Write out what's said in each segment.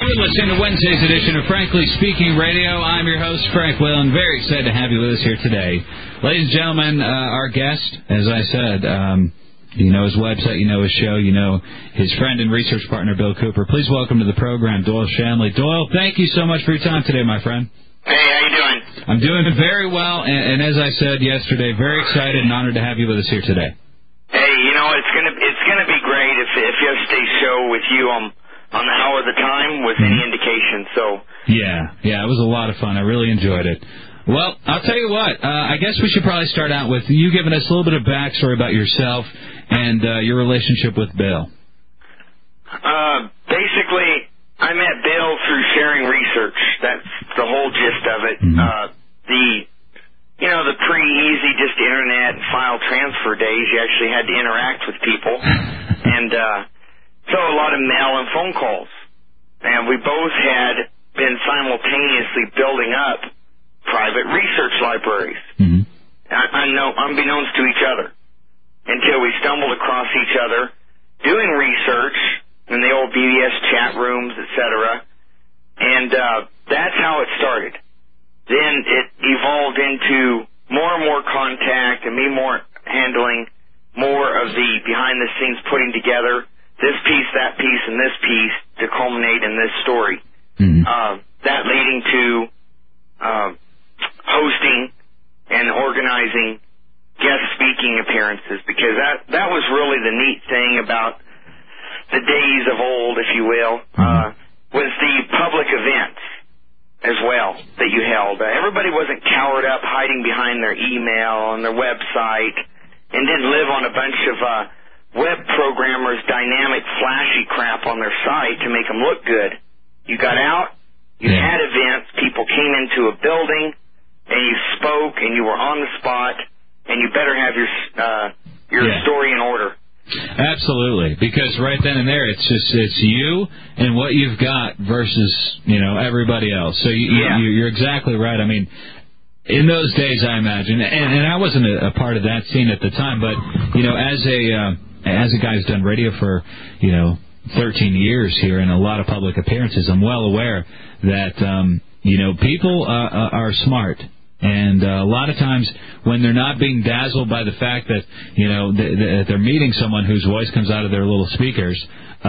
You're listening to Wednesday's edition of Frankly Speaking Radio. I'm your host, Frank Whalen. Very excited to have you with us here today. Ladies and gentlemen, our guest, as I said, you know his website, you know his show, you know his friend and research partner, Bill Cooper. Please welcome to the program, Doyle Shanley. Doyle, thank you so much for your time today, my friend. Hey, how you doing? I'm doing very well, and as I said yesterday, very excited and honored to have you with us here today. Hey, you know, it's gonna be great if yesterday's show with you on the hour of the time was any indication. So yeah, it was a lot of fun. I really enjoyed it. Well, I'll tell you what. I guess we should probably start out with you giving us a little bit of backstory about yourself and your relationship with Bill. Basically, I met Bill through sharing research. That's the whole gist of it. The pre-easy just internet and file transfer days, you actually had to interact with people. And so a lot of mail and phone calls. And we both had been simultaneously building up private research libraries. Unbeknownst to each other. Until we stumbled across each other doing research in the old BBS chat rooms, etc. And that's how it started. Then it evolved into more and more contact and me more handling more of the behind-the-scenes putting together this piece, that piece, and this piece to culminate in this story. That leading to hosting and organizing guest speaking appearances, because that was really the neat thing about the days of old, if you will, was the public events as well that you held. Everybody wasn't cowered up hiding behind their email and their website and didn't live on a bunch of web programmers' dynamic, flashy crap on their site to make them look good. You got out, you had events, people came into a building, and you spoke, and you were on the spot, and you better have your story in order. Absolutely, because right then and there, it's you and what you've got versus everybody else. So you're exactly right. I mean, in those days, I imagine, and I wasn't a part of that scene at the time, but as a guy who's done radio for 13 years here and a lot of public appearances, I'm well aware that people are smart. And a lot of times when they're not being dazzled by the fact that, that they're meeting someone whose voice comes out of their little speakers,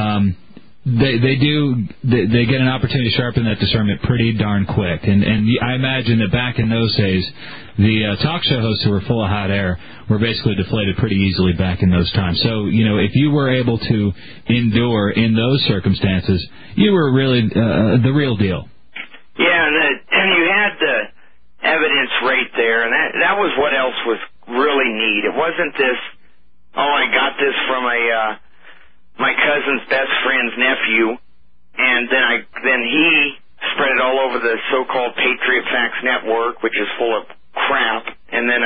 they get an opportunity to sharpen that discernment pretty darn quick. And I imagine that back in those days, the talk show hosts who were full of hot air were basically deflated pretty easily back in those times. So, if you were able to endure in those circumstances, you were really the real deal. Yeah, and you had the evidence right there, and that was what else was really neat. It wasn't this, I got this from my cousin's best friend's nephew, and then he spread it all over the so-called Patriot Facts Network, which is full of crap, and then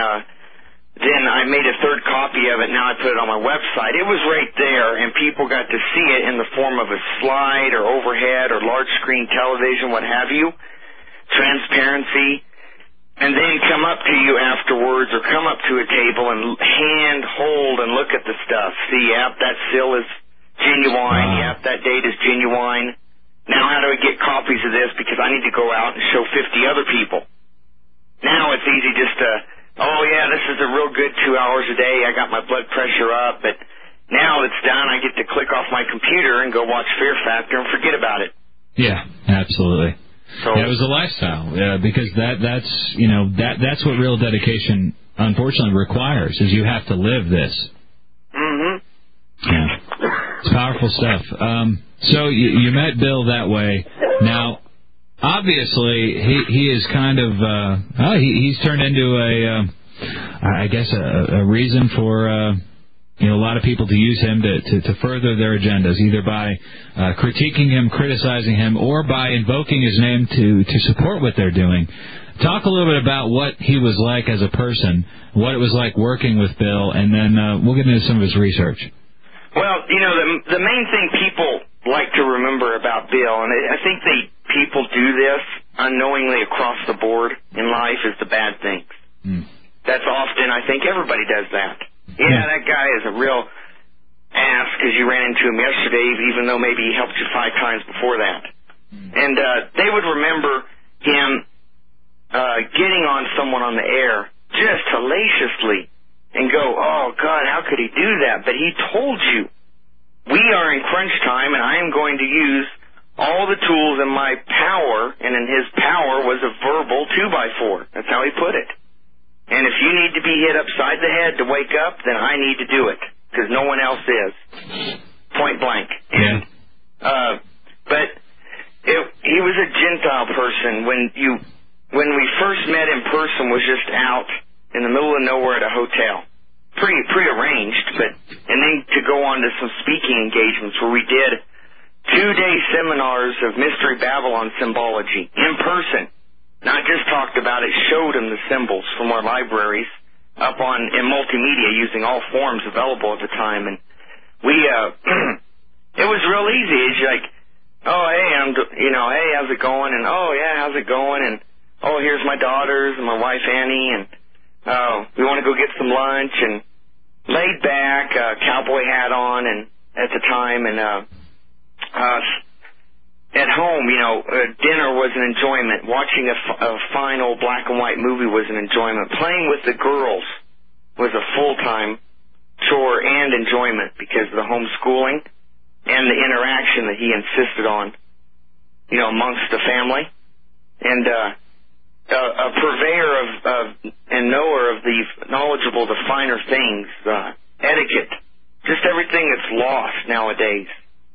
I made a third copy of it. Now I put it on my website. It was right there, and people got to see it in the form of a slide or overhead or large screen television, what have you, transparency. And then come up to you afterwards or come up to a table and hold and look at the stuff. See, that seal is genuine. That date is genuine. Now how do I get copies of this? Because I need to go out and show 50 other people. Now it's easy just to, this is a real good 2 hours a day. I got my blood pressure up. But now it's done. I get to click off my computer and go watch Fear Factor and forget about it. Yeah, absolutely. So, it was a lifestyle, because that's what real dedication, unfortunately, requires, is you have to live this. Yeah. It's powerful stuff. So you met Bill that way. Now, obviously, he is kind of, he's turned into a reason for a lot of people to use him to further their agendas, either by critiquing him, criticizing him, or by invoking his name to support what they're doing. Talk a little bit about what he was like as a person, what it was like working with Bill, and then we'll get into some of his research. Well, the main thing people like to remember about Bill, and I think people do this unknowingly across the board in life, is the bad things. That's often, I think everybody does that. Yeah, that guy is a real ass because you ran into him yesterday, even though maybe he helped you 5 times before that. And they would remember him getting on someone on the air just hellaciously and go, oh, God, how could he do that? But he told you, we are in crunch time, and I am going to use all the tools in my power, and in his power was a verbal 2x4. That's how he put it. And if you need to be hit upside the head to wake up, then I need to do it, because no one else is. Point blank. And but he was a Gentile person. When we first met in person, was just out in the middle of nowhere at a hotel. Prearranged, and then to go on to some speaking engagements where we did 2-day seminars of Mystery Babylon symbology in person. Not just talked about it, showed him the symbols from our libraries up in multimedia using all forms available at the time. And we, it was real easy. It's like, oh, hey, hey, how's it going? And, oh, yeah, how's it going? And, oh, here's my daughters and my wife Annie, and we want to go get some lunch, and laid back, cowboy hat on, and at the time, and at home, dinner was an enjoyment. Watching a fine old black and white movie was an enjoyment. Playing with the girls was a full-time chore and enjoyment because of the homeschooling and the interaction that he insisted on, amongst the family. And a purveyor of and knower of the knowledgeable, the finer things, etiquette, just everything that's lost nowadays.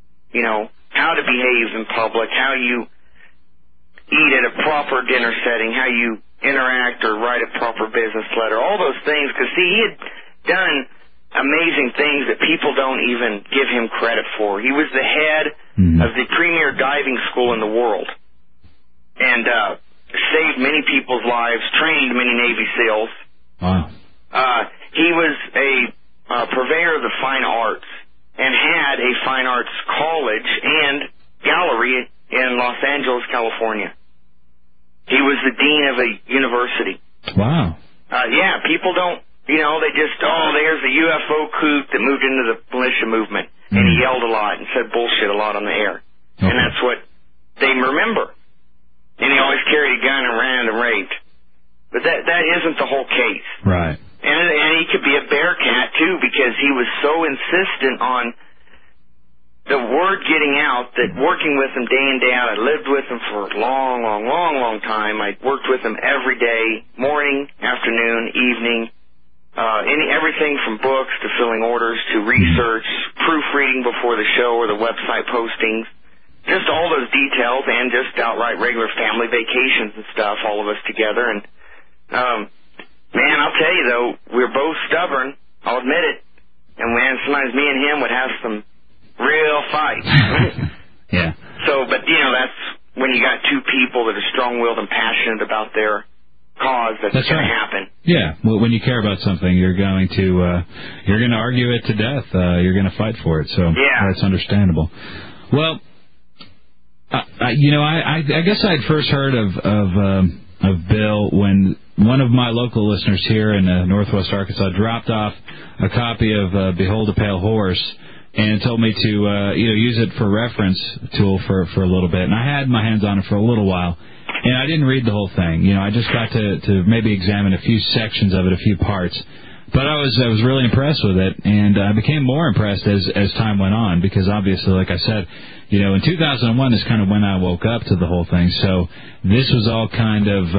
How to behave in public, how you eat at a proper dinner setting, how you interact or write a proper business letter, all those things. Because, see, he had done amazing things that people don't even give him credit for. He was the head of the premier diving school in the world, and saved many people's lives, trained many Navy SEALs. Wow. He was a purveyor of the fine arts and had a fine arts college and gallery in Los Angeles, California. He was the dean of a university. Wow. Yeah, people don't, they just, there's a UFO kook that moved into the militia movement, and he yelled a lot and said bullshit a lot on the air. Okay. And that's what they remember. And he always carried a gun and ran and raped. But that isn't the whole case. Right. And he could be a bear cat, too, because he was so insistent on the word getting out that working with him day in, day out, I lived with him for a long time. I worked with him every day, morning, afternoon, evening, everything from books to filling orders to research, proofreading before the show or the website postings. Just all those details, and just outright regular family vacations and stuff, all of us together. And, man, I'll tell you, though, we're both stubborn. I'll admit it. And, man, sometimes me and him would have some real fights. Yeah. So, but, that's when you got two people that are strong-willed and passionate about their cause, that's going to happen. Yeah. Well, when you care about something, you're going to argue it to death. You're going to fight for it. So that's understandable. Well, I guess I'd first heard of Bill when one of my local listeners here in Northwest Arkansas dropped off a copy of Behold a Pale Horse and told me to use it for reference tool for a little bit. And I had my hands on it for a little while, and I didn't read the whole thing. I just got to maybe examine a few sections of it, a few parts. But I was really impressed with it, and I became more impressed as time went on, because obviously, like I said, in 2001 is kind of when I woke up to the whole thing. So this was all kind of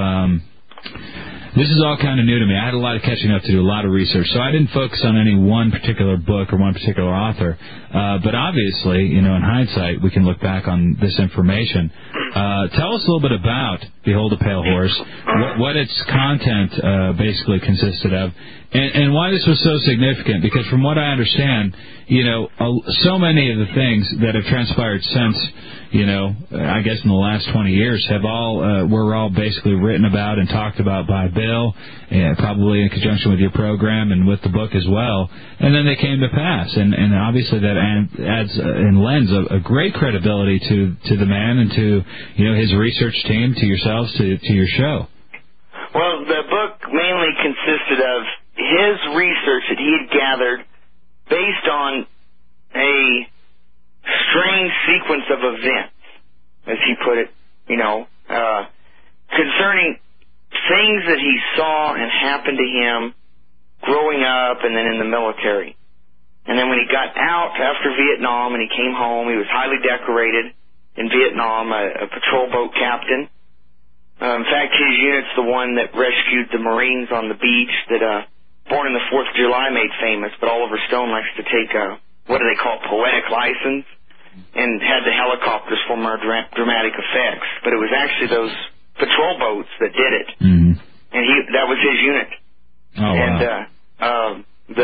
new to me. I had a lot of catching up to do, a lot of research. So I didn't focus on any one particular book or one particular author. But obviously, in hindsight, we can look back on this information. Tell us a little bit about Behold a Pale Horse, what its content basically consisted of, and why this was so significant. Because from what I understand, so many of the things that have transpired since, I guess in the last 20 years were all basically written about and talked about by Bill, probably in conjunction with your program and with the book as well. And then they came to pass. And obviously that adds and lends a great credibility to the man and to, his research team, to yourselves, to your show. Well, the book mainly consisted of his research that he had gathered based on a strange sequence of events, as he put it, concerning things that he saw and happened to him growing up and then in the military. And then when he got out after Vietnam and he came home, he was highly decorated in Vietnam, a patrol boat captain. In fact, his unit's the one that rescued the Marines on the beach that Born in the 4th of July made famous, but Oliver Stone likes to take what do they call poetic license and had the helicopters for more dramatic effects. But it was actually those patrol boats that did it. Mm-hmm. And that was his unit. Oh, wow. And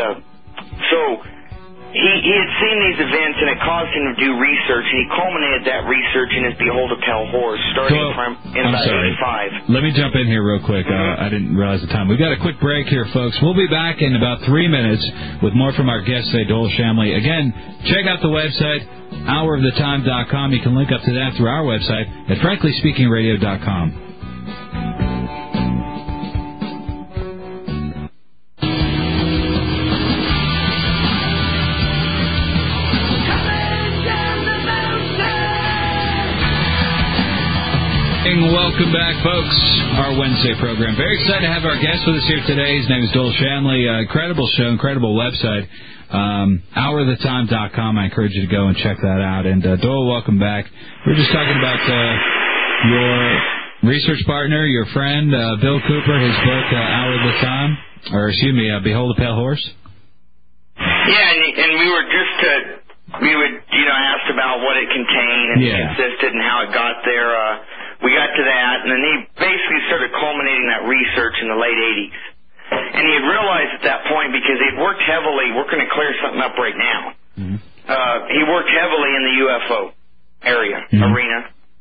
he had seen these events, and it caused him to do research, and he culminated that research in his Behold a Pale Horse, starting in about 85. Let me jump in here real quick. I didn't realize the time. We've got a quick break here, folks. We'll be back in about 3 minutes with more from our guest today, Doyle Shamley. Again, check out the website, hourofthetime.com. You can link up to that through our website at franklyspeakingradio.com. Welcome back, folks. Our Wednesday program. Very excited to have our guest with us here today. His name is Doyle Shamley. Incredible show, incredible website. Hourofthetime.com. I encourage you to go and check that out. And Doyle, welcome back. We were just talking about your research partner, your friend, Bill Cooper, his book, Hour of the Time, Behold a Pale Horse. Yeah, and we were just asked about what it contained and consisted and how it got there. We got to that, and then he basically started culminating that research in the late 80s. And he had realized at that point, because he had worked heavily, we're going to clear something up right now. Mm-hmm. He worked heavily in the UFO area, arena,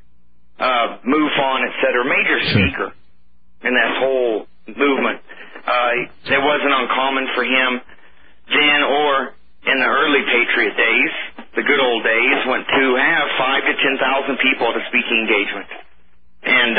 MUFON, et cetera, major speaker in that whole movement. It wasn't uncommon for him then or in the early Patriot days, the good old days, went to have 5,000 to 10,000 people at a speaking engagement. And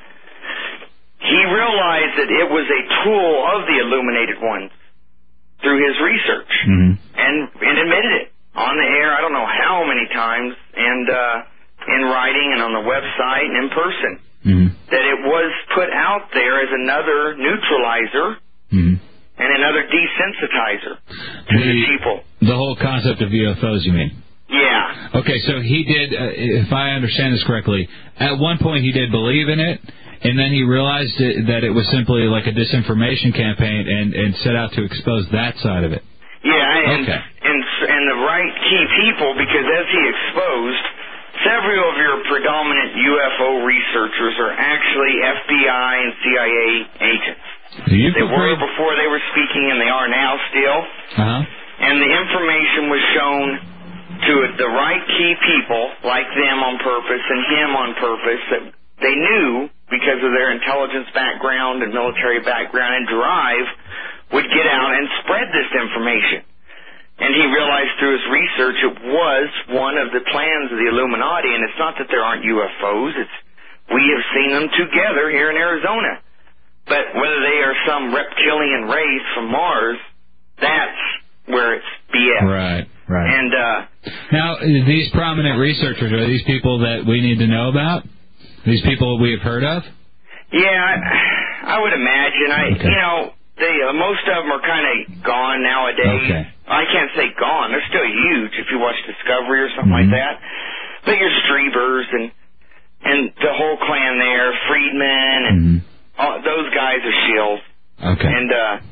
he realized that it was a tool of the illuminated ones through his research, and admitted it on the air, I don't know how many times, and in writing and on the website and in person, that it was put out there as another neutralizer and another desensitizer to the people. The whole concept of UFOs, you mean? Yeah. Okay, so he did, if I understand this correctly, at one point he did believe in it, and then he realized that it was simply like a disinformation campaign and set out to expose that side of it. Yeah, and the right key people, because as he exposed, several of your predominant UFO researchers are actually FBI and CIA agents. They were before they were speaking, and they are now still. And the information was shown to the right key people, like them on purpose and him on purpose, that they knew, because of their intelligence background and military background and drive, would get out and spread this information. And he realized through his research it was one of the plans of the Illuminati, and it's not that there aren't UFOs, we have seen them together here in Arizona. But whether they are some reptilian race from Mars, that's where it's BS. Right. And now, these prominent researchers, are these people that we need to know about? These people we have heard of? Yeah, I would imagine. Most of them are kind of gone nowadays. Okay. I can't say gone. They're still huge if you watch Discovery or something like that. But your Strebers and the whole clan there, Friedman, and those guys are shills. Okay. And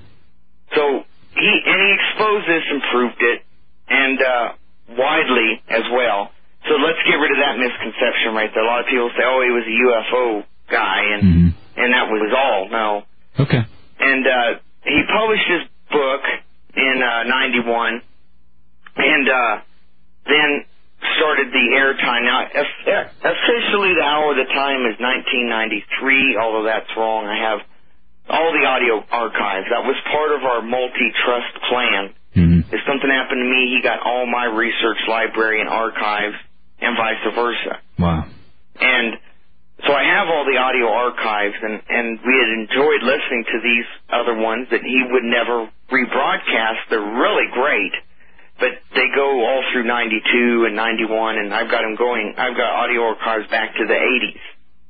so he exposed this and proved it, and widely as well. So let's get rid of that misconception right there. A lot of people say, oh, he was a UFO guy, and that was all. No. Okay. And he published his book in 91, and then started the airtime. Now, officially the Hour of the Time is 1993, although that's wrong. I have all the audio archives. That was part of our multi-trust plan. If something happened to me, he got all my research library and archives, and vice versa. Wow. And so I have all the audio archives, and we had enjoyed listening to these other ones that he would never rebroadcast. They're really great, but they go all through 92 and 91, and I've got audio archives back to the 80s.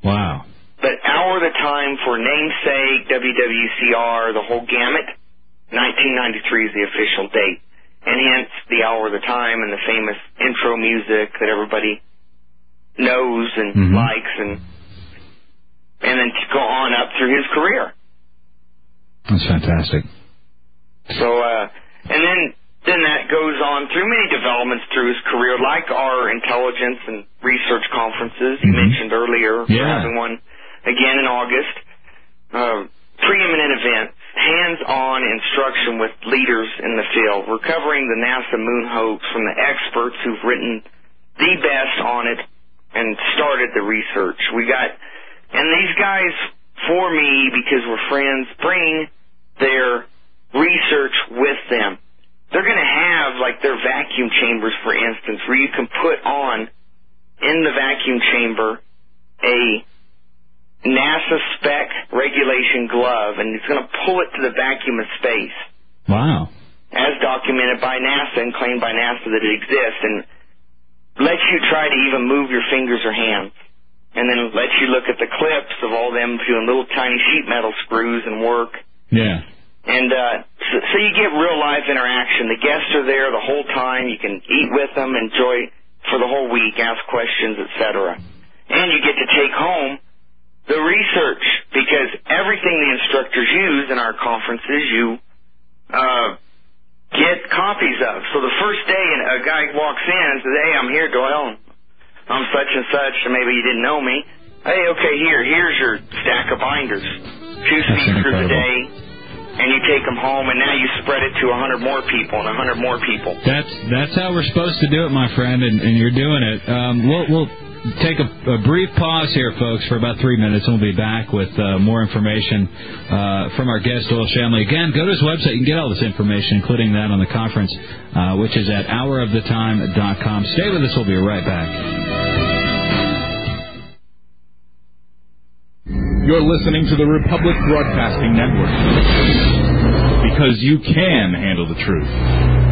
Wow. But Hour of the Time for Namesake, WWCR, the whole gamut, 1993 is the official date. And hence the Hour of the Time and the famous intro music that everybody knows and likes, and then to go on up through his career. That's fantastic. So, and then that goes on through many developments through his career, like our intelligence and research conferences you mentioned earlier. Yeah. We're having one again in August. Preeminent events, hands-on instruction with leaders in the field. We're covering the NASA moon hoax from the experts who've written the best on it and started the research. And these guys, for me, because we're friends, bring their research with them. They're going to have, like, their vacuum chambers, for instance, where you can put on, in the vacuum chamber, a NASA spec regulation glove, and it's going to pull it to the vacuum of space. Wow. As documented by NASA and claimed by NASA that it exists, and lets you try to even move your fingers or hands. And then lets you look at the clips of all them doing little tiny sheet metal screws and work. Yeah. And so you get real live interaction. The guests are there the whole time. You can eat with them, enjoy for the whole week, ask questions, etc. And you get to take home the research, because everything the instructors use in our conferences, you get copies of. So the first day a guy walks in and says, "Hey, I'm here, Doyle. I'm such and such, and maybe you didn't know me. Hey, okay, here's your stack of binders. 2 speakers a day, and you take them home, and now you spread it to 100 more people and 100 more people." That's how we're supposed to do it, my friend, and you're doing it. We'll take a brief pause here, folks, for about 3 minutes, and we'll be back with more information from our guest, Doyle Shamley. Again, go to his website. You can get all this information, including that on the conference, which is at houroftheTime.com. Stay with us. We'll be right back. You're listening to the Republic Broadcasting Network, because you can handle the truth.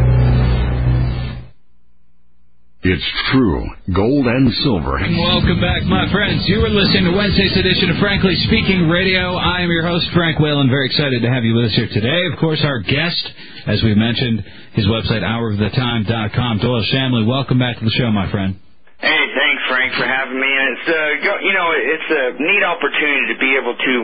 It's true. Gold and silver. Welcome back, my friends. You are listening to Wednesday's edition of Frankly Speaking Radio. I am your host, Frank Whalen. Very excited to have you with us here today. Of course, our guest, as we mentioned, his website, houroftheTime.com. Doyle Shamley, welcome back to the show, my friend. Hey, thanks, Frank, for having me. And it's it's a neat opportunity to be able to,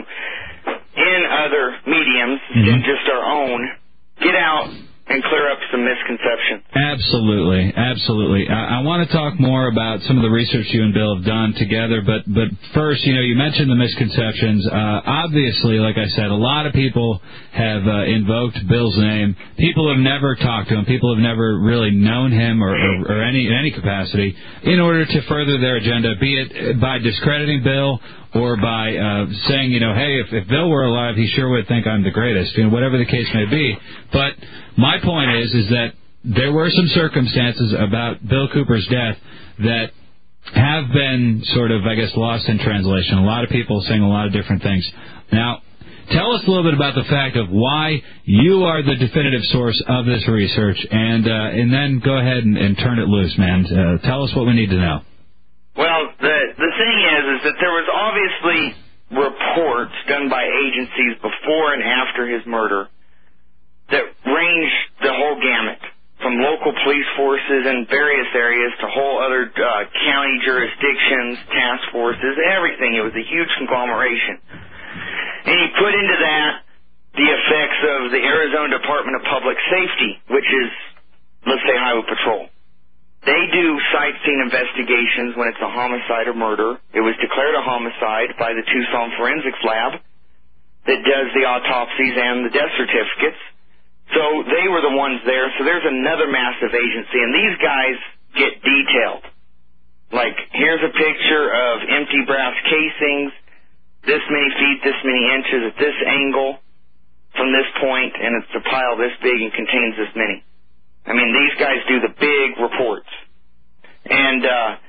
in other mediums than just our own, get out and clear up some misconceptions. Absolutely, absolutely. I want to talk more about some of the research you and Bill have done together, but first, you mentioned the misconceptions. Obviously, like I said, a lot of people have invoked Bill's name. People have never talked to him. People have never really known him or in any capacity in order to further their agenda, be it by discrediting Bill or by saying, hey, if Bill were alive, he sure would think I'm the greatest, whatever the case may be. But my point is that there were some circumstances about Bill Cooper's death that have been sort of, I guess, lost in translation. A lot of people saying a lot of different things. Now, tell us a little bit about the fact of why you are the definitive source of this research, and then go ahead and turn it loose, man. Tell us what we need to know. Well, the thing is that there was obviously reports done by agencies before and after his murder that ranged the whole gamut, from local police forces in various areas to whole other county jurisdictions, task forces, everything. It was a huge conglomeration. And he put into that the effects of the Arizona Department of Public Safety, which is, let's say, Highway Patrol. They do site scene investigations when it's a homicide or murder. It was declared a homicide by the Tucson Forensics Lab that does the autopsies and the death certificates. So they were the ones there. So there's another massive agency, and these guys get detailed. Like, here's a picture of empty brass casings, this many feet, this many inches at this angle from this point, and it's a pile this big and contains this many. I mean, these guys do the big reports. And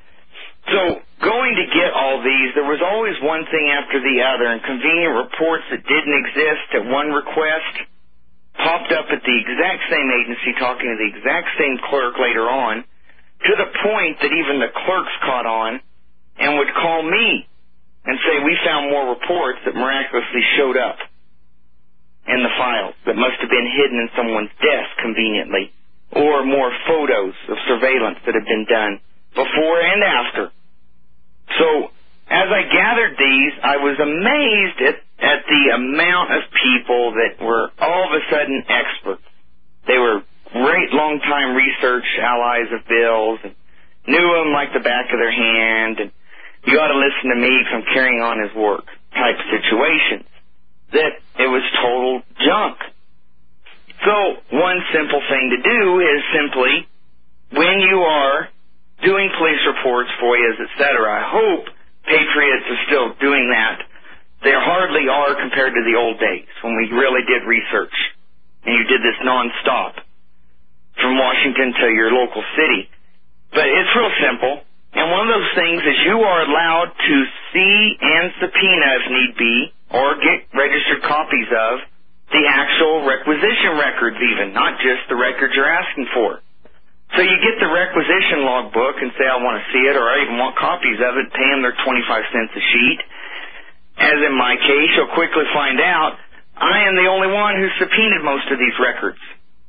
so going to get all these, there was always one thing after the other, and convenient reports that didn't exist at one request popped up at the exact same agency talking to the exact same clerk later on, to the point that even the clerks caught on and would call me and say, we found more reports that miraculously showed up in the files that must have been hidden in someone's desk conveniently, or more photos of surveillance that have been done before and after. So as I gathered these, I was amazed at the amount of people that were all of a sudden experts. They were great long-time research allies of Bill's and knew him like the back of their hand, and you ought to listen to me because I'm carrying on his work type situations. That it was total junk. So one simple thing to do is simply, when you are doing police reports, FOIAs, etc., I hope patriots are still doing that. They hardly are compared to the old days when we really did research and you did this nonstop from Washington to your local city. But it's real simple. And one of those things is you are allowed to see and subpoena, if need be, or get registered copies of the actual requisition records even, not just the records you're asking for. So you get the requisition logbook and say, I want to see it, or I even want copies of it, pay them their 25 cents a sheet. As in my case, you'll quickly find out I am the only one who subpoenaed most of these records,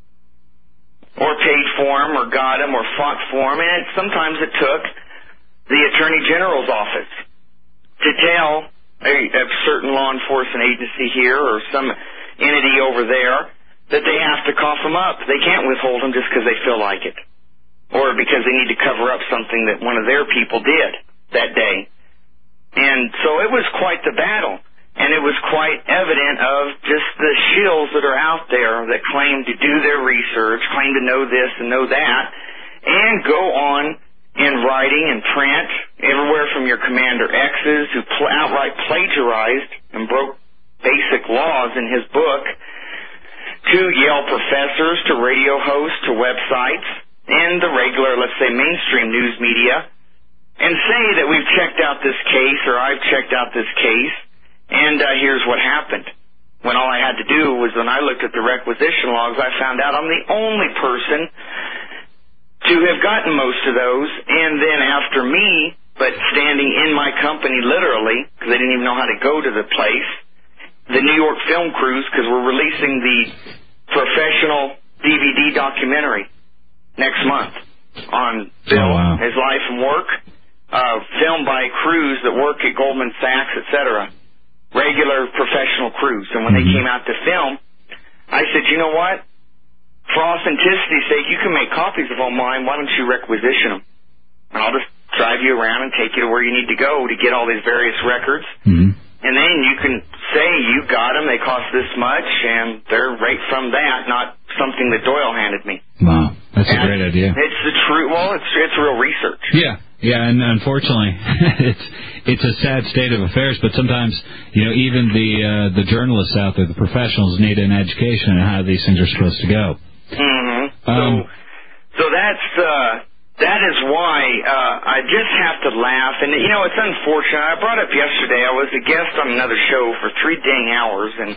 or paid for them, or got them, or fought for them, and sometimes it took the Attorney General's office to tell a certain law enforcement agency here or some entity over there that they have to cough them up. They can't withhold them just because they feel like it, or because they need to cover up something that one of their people did that day. And so it was quite the battle, and it was quite evident of just the shills that are out there that claim to do their research, claim to know this and know that, and go on in writing and print, everywhere from your Commander X's who outright plagiarized and broke basic laws in his book, to Yale professors, to radio hosts, to websites, and the regular, let's say, mainstream news media, and say that we've checked out this case, or I've checked out this case, and here's what happened. When all I had to do was, when I looked at the requisition logs, I found out I'm the only person to have gotten most of those, and then after me, but standing in my company literally, because they didn't even know how to go to the place, the New York film crews, because we're releasing the professional DVD documentary next month on Bill, his life and work, filmed by crews that work at Goldman Sachs, etc., regular professional crews. And when they came out to film, I said, you know what? For authenticity's sake, you can make copies of all mine. Why don't you requisition them? And I'll just drive you around and take you to where you need to go to get all these various records. And then you can say you got them, they cost this much, and they're right from that, not something that Doyle handed me. Wow, that's a great idea. It's the truth. Well, it's real research. Yeah, and unfortunately, it's a sad state of affairs. But sometimes, even the journalists out there, the professionals, need an education on how these things are supposed to go. So that is why I just have to laugh. And, it's unfortunate. I brought up yesterday, I was a guest on another show for 3 dang hours, and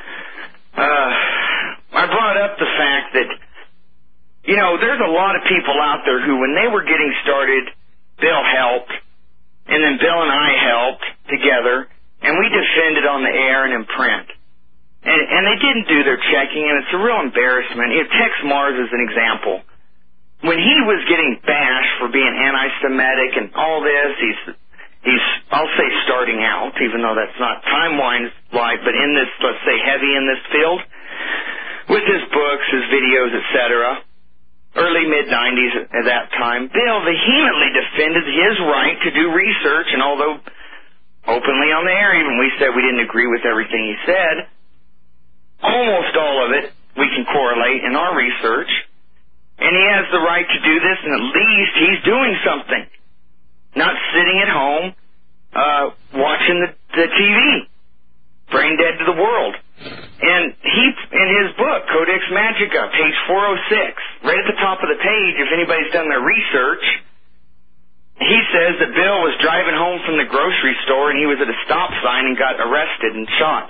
I brought up the fact that, there's a lot of people out there who, when they were getting started, Bill helped, and then Bill and I helped together, and we defended on the air and in print. And they didn't do their checking, and it's a real embarrassment. Tex Mars is an example. When he was getting bashed for being anti-Semitic and all this, he's I'll say starting out, even though that's not time-wise, but in this, let's say, heavy in this field, with his books, his videos, etc., early mid-'90s at that time, Bill vehemently defended his right to do research, and although openly on the air, even we said we didn't agree with everything he said, almost all of it we can correlate in our research, and he has the right to do this, and at least he's doing something, not sitting at home watching the TV, brain dead to the world. And he, in his book, Codex Magica, page 406, right at the top of the page, if anybody's done their research, he says that Bill was driving home from the grocery store and he was at a stop sign and got arrested and shot.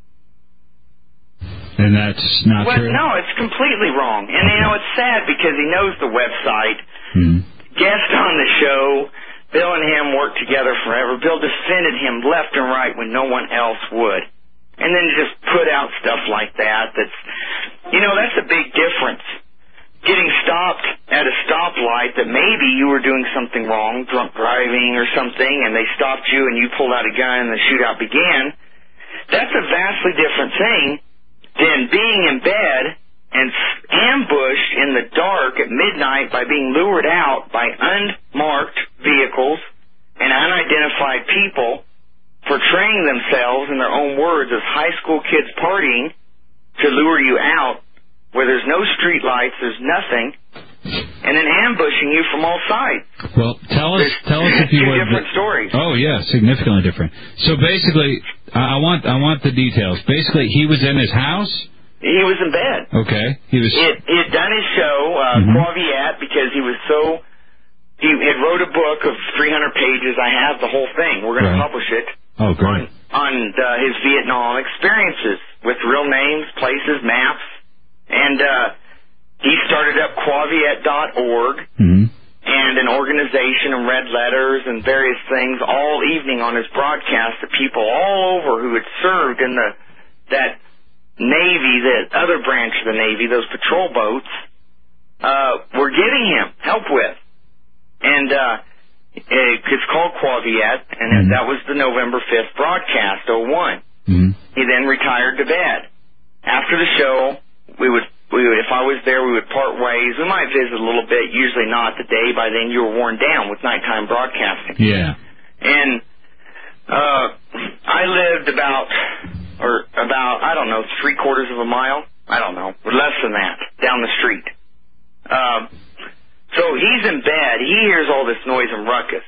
And that's not true? No, it's completely wrong. And, it's sad because he knows the website, guest on the show, Bill and him worked together forever. Bill defended him left and right when no one else would. And then just put out stuff like that. That's a big difference. Getting stopped at a stoplight that maybe you were doing something wrong, drunk driving or something, and they stopped you and you pulled out a gun and the shootout began, that's a vastly different thing than being in bed and ambushed in the dark at midnight by being lured out by unmarked vehicles and unidentified people portraying themselves in their own words as high school kids partying to lure you out where there's no street lights, there's nothing, and then ambushing you from all sides. Well, tell us if you would. Different stories. Oh yeah, significantly different. So basically, I want the details. Basically, he was in his house. He was in bed. Okay, he had done his show, Quaviat, because he had wrote a book of 300 pages. I have the whole thing. We're going to publish it. Oh, great. On his Vietnam experiences with real names, places, maps. And he started up Quaviat.org and an organization and read letters and various things all evening on his broadcast to people all over who had served in that Navy, the other branch of the Navy, those patrol boats, were giving him help with. And it's called Quaviat, and that was the November 5th broadcast, 01. He then retired to bed. After the show, we would, if I was there, we would part ways. We might visit a little bit, usually not the day. By then you were worn down with nighttime broadcasting. Yeah. And I lived about, I don't know, 3/4 of a mile? I don't know, or less than that, down the street. So he's in bed. He hears all this noise and ruckus.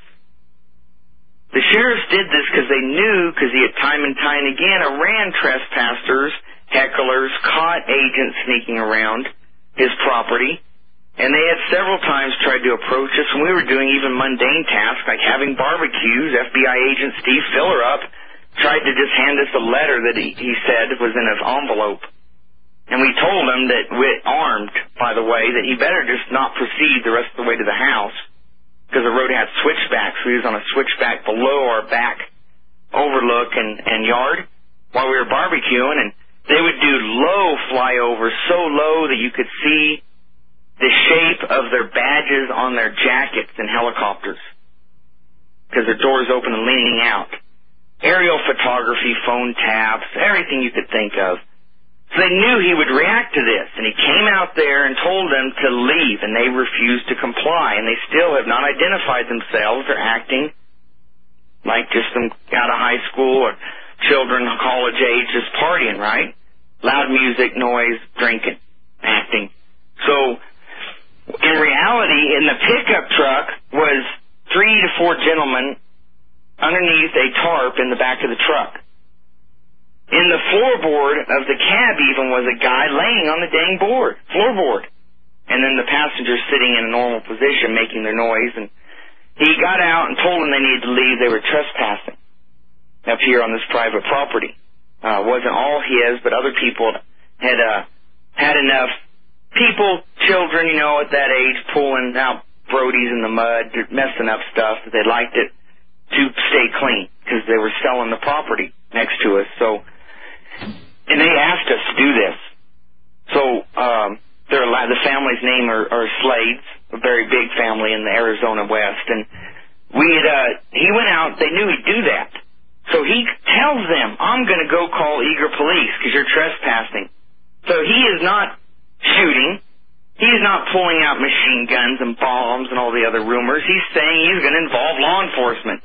The sheriffs did this because they knew, because he had time and time again arraigned trespassers, hecklers, caught agents sneaking around his property, and they had several times tried to approach us when we were doing even mundane tasks like having barbecues. FBI agent Steve Fillerup tried to just hand us a letter that he said was in an envelope. And we told him that, armed, by the way, that he better just not proceed the rest of the way to the house because the road had switchbacks. So he was on a switchback below our back overlook and yard while we were barbecuing, and they would do low flyovers, so low that you could see the shape of their badges on their jackets in helicopters because their doors open and leaning out. Aerial photography, phone taps, everything you could think of. So they knew he would react to this, and he came out there and told them to leave, and they refused to comply, and they still have not identified themselves or acting like just some out of high school or children college age just partying, right? Loud music, noise, drinking, acting. So in reality, in the pickup truck was 3 to 4 gentlemen underneath a tarp in the back of the truck. In the floorboard of the cab even was a guy laying on the dang floorboard. And then the passengers sitting in a normal position making their noise. And he got out and told them they needed to leave. They were trespassing up here on this private property. Wasn't all his, but other people had enough people, children, at that age, pulling out Brodies in the mud, messing up stuff that they liked it to stay clean because they were selling the property next to us. So, and they asked us to do this. So, the family's name are Slades, a very big family in the Arizona West, and he went out. They knew he'd do that. So he tells them, I'm going to go call Eager Police because you're trespassing. So he is not shooting. He is not pulling out machine guns and bombs and all the other rumors. He's saying he's going to involve law enforcement.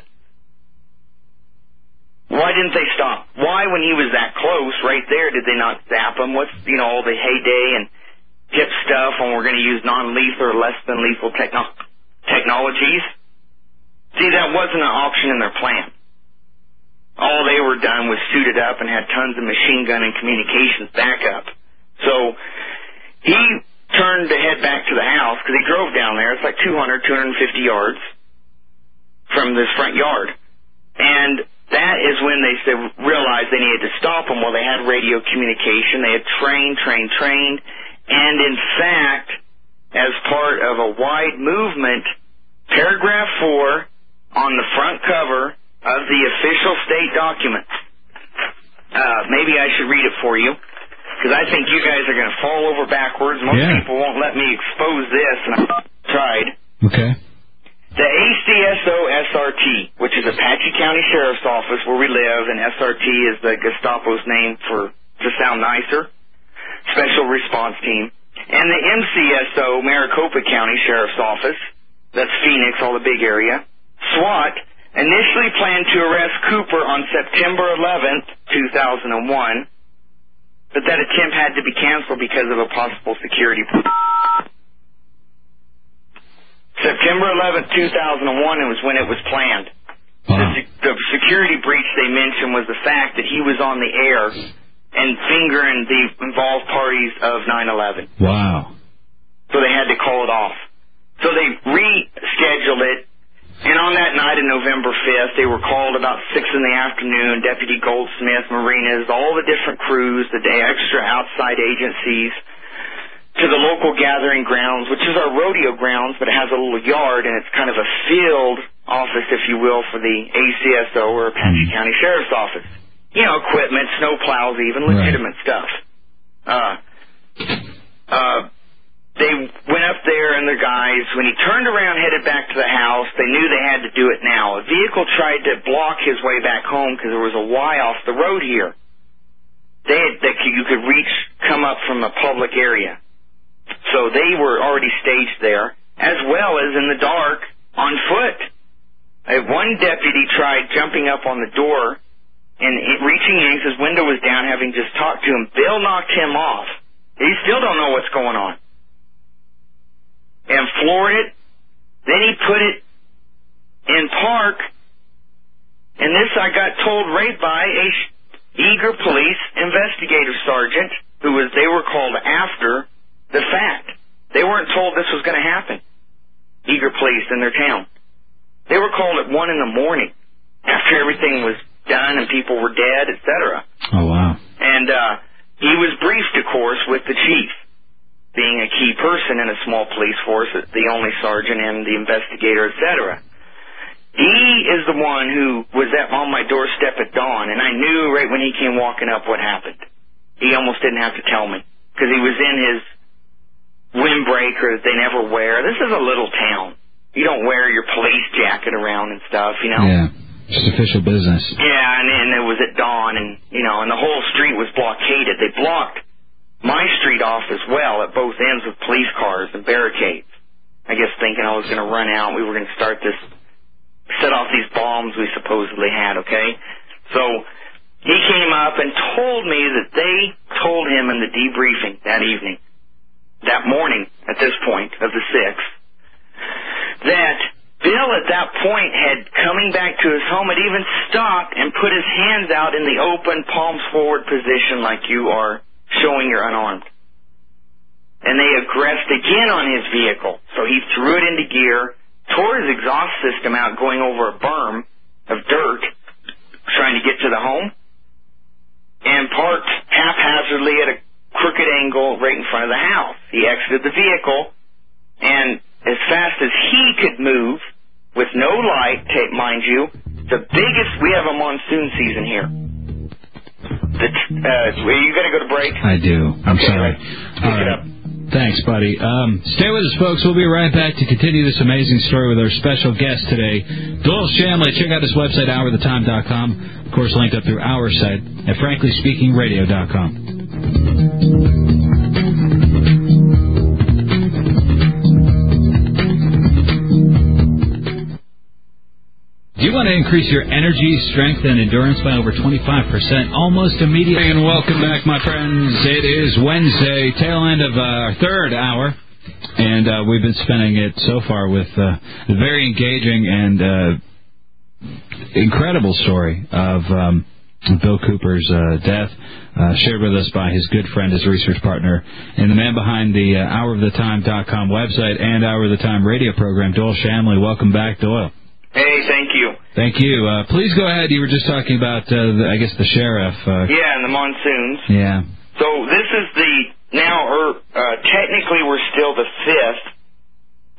Why didn't they stop? Why, when he was that close right there, did they not zap him? What's, all the heyday and hip stuff when we're going to use non-lethal or less than lethal technologies? See, that wasn't an option in their plan. All they were done was suited up and had tons of machine gun and communications backup. So he turned to head back to the house because he drove down there. It's like 250 yards from this front yard. And that is when they realized they needed to stop him. Well, they had radio communication. They had trained. And in fact, as part of a wide movement, paragraph 4 on the front cover of the official state document. Maybe I should read it for you, because I think you guys are going to fall over backwards. Most people won't let me expose this, and I've tried. Okay. The ACSO SRT, which is Apache County Sheriff's Office where we live, and SRT is the Gestapo's name to sound nicer, Special Response Team, and the MCSO, Maricopa County Sheriff's Office, that's Phoenix, all the big area, SWAT, initially planned to arrest Cooper on September 11th, 2001, but that attempt had to be canceled because of a possible security problem. September 11th, 2001 was when it was planned. Wow. The security breach they mentioned was the fact that he was on the air and fingering the involved parties of 9/11. Wow. So they had to call it off. So they rescheduled it, and on that night of November 5th, they were called about 6 in the afternoon, Deputy Goldsmith, Marinas, all the different crews, the extra outside agencies, to the local gathering grounds, which is our rodeo grounds, but it has a little yard, and it's kind of a field office, if you will, for the ACSO or Apache County Sheriff's Office. You know, equipment, snow plows, even legitimate stuff. They went up there, and the guys, when he turned around, headed back to the house, they knew they had to do it now. A vehicle tried to block his way back home because there was a Y off the road here. You could come up from a public area. So they were already staged there, as well as in the dark, on foot. One deputy tried jumping up on the door and reaching in, his window was down, having just talked to him. Bill knocked him off. He still don't know what's going on. And floored it. Then he put it in park. And this I got told right by a eager police investigator sergeant, they were called after the fact. They weren't told this was going to happen. Eager police in their town. They were called at 1 in the morning after everything was done and people were dead, etc. Oh, wow. And he was briefed, of course, with the chief, being a key person in a small police force, the only sergeant and the investigator, etc. He is the one who was on my doorstep at dawn, and I knew right when he came walking up what happened. He almost didn't have to tell me, because he was in his windbreaker that they never wear. This is a little town. You don't wear your police jacket around and stuff, you know? Yeah, just official business. Yeah, and it was at dawn, and, and the whole street was blockaded. They blocked my street off as well at both ends with police cars and barricades. I guess thinking I was going to run out, we were going to set off these bombs we supposedly had, okay? So he came up and told me that they told him in the debriefing that evening, that morning, at this point of the 6th, that Bill at that point had, coming back to his home, had even stopped and put his hands out in the open, palms forward position like you are showing you're unarmed. And they aggressed again on his vehicle. So he threw it into gear, tore his exhaust system out going over a berm of dirt, trying to get to the home, and parked haphazardly at a crooked angle right in front of the house. He exited the vehicle, and as fast as he could move, with no light, mind you, we have a monsoon season here. You got to go to break? I do. I'm sorry. Pick it up. Thanks, buddy. Stay with us, folks. We'll be right back to continue this amazing story with our special guest today, Doyle Shanley. Check out his website, hourthetime.com. Of course, linked up through our site at franklyspeakingradio.com. Do you want to increase your energy, strength, and endurance by over 25% almost immediately? And welcome back, my friends. It is Wednesday, tail end of our third hour, and we've been spending it so far with a very engaging and incredible story of Bill Cooper's death, shared with us by his good friend, his research partner, and the man behind the houroftetime.com website and Hour of the Time radio program, Doyle Shanley. Welcome back, Doyle. Hey, thank you. Thank you. Please go ahead. You were just talking about, the sheriff. Yeah, and the monsoons. Yeah. So this is technically we're still the 5th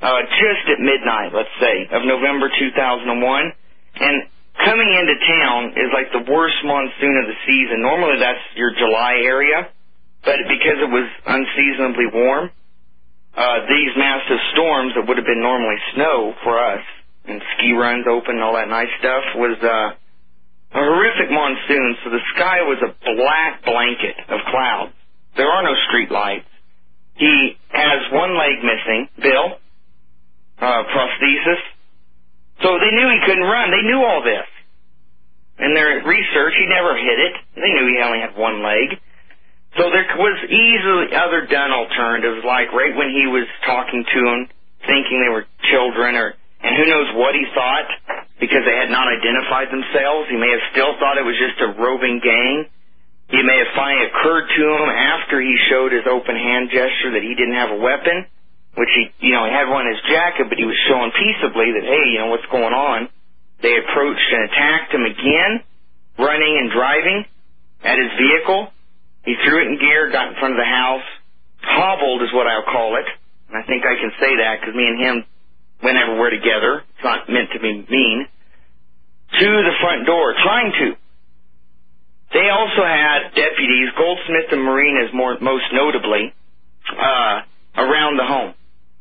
just at midnight, let's say, of November 2001. And coming into town is like the worst monsoon of the season. Normally that's your July area, but because it was unseasonably warm, these massive storms that would have been normally snow for us, and ski runs open and all that nice stuff, was a horrific monsoon. So the sky was a black blanket of clouds. There are no street lights. He has one leg missing, Bill, prosthesis. So they knew he couldn't run. They knew all this. In their research, he never hit it. They knew he only had one leg. So there was easily other done alternatives, like right when he was talking to them, thinking they were children, and who knows what he thought, because they had not identified themselves. He may have still thought it was just a roving gang. It may have finally occurred to him after he showed his open hand gesture that he didn't have a weapon, which he had one in his jacket, but he was showing peaceably that, hey, what's going on? They approached and attacked him again, running and driving at his vehicle. He threw it in gear, got in front of the house, hobbled is what I'll call it, and I think I can say that because me and him went everywhere together. It's not meant to be mean. To the front door, trying to. They also had deputies, Goldsmith and Marinas most notably, around the home.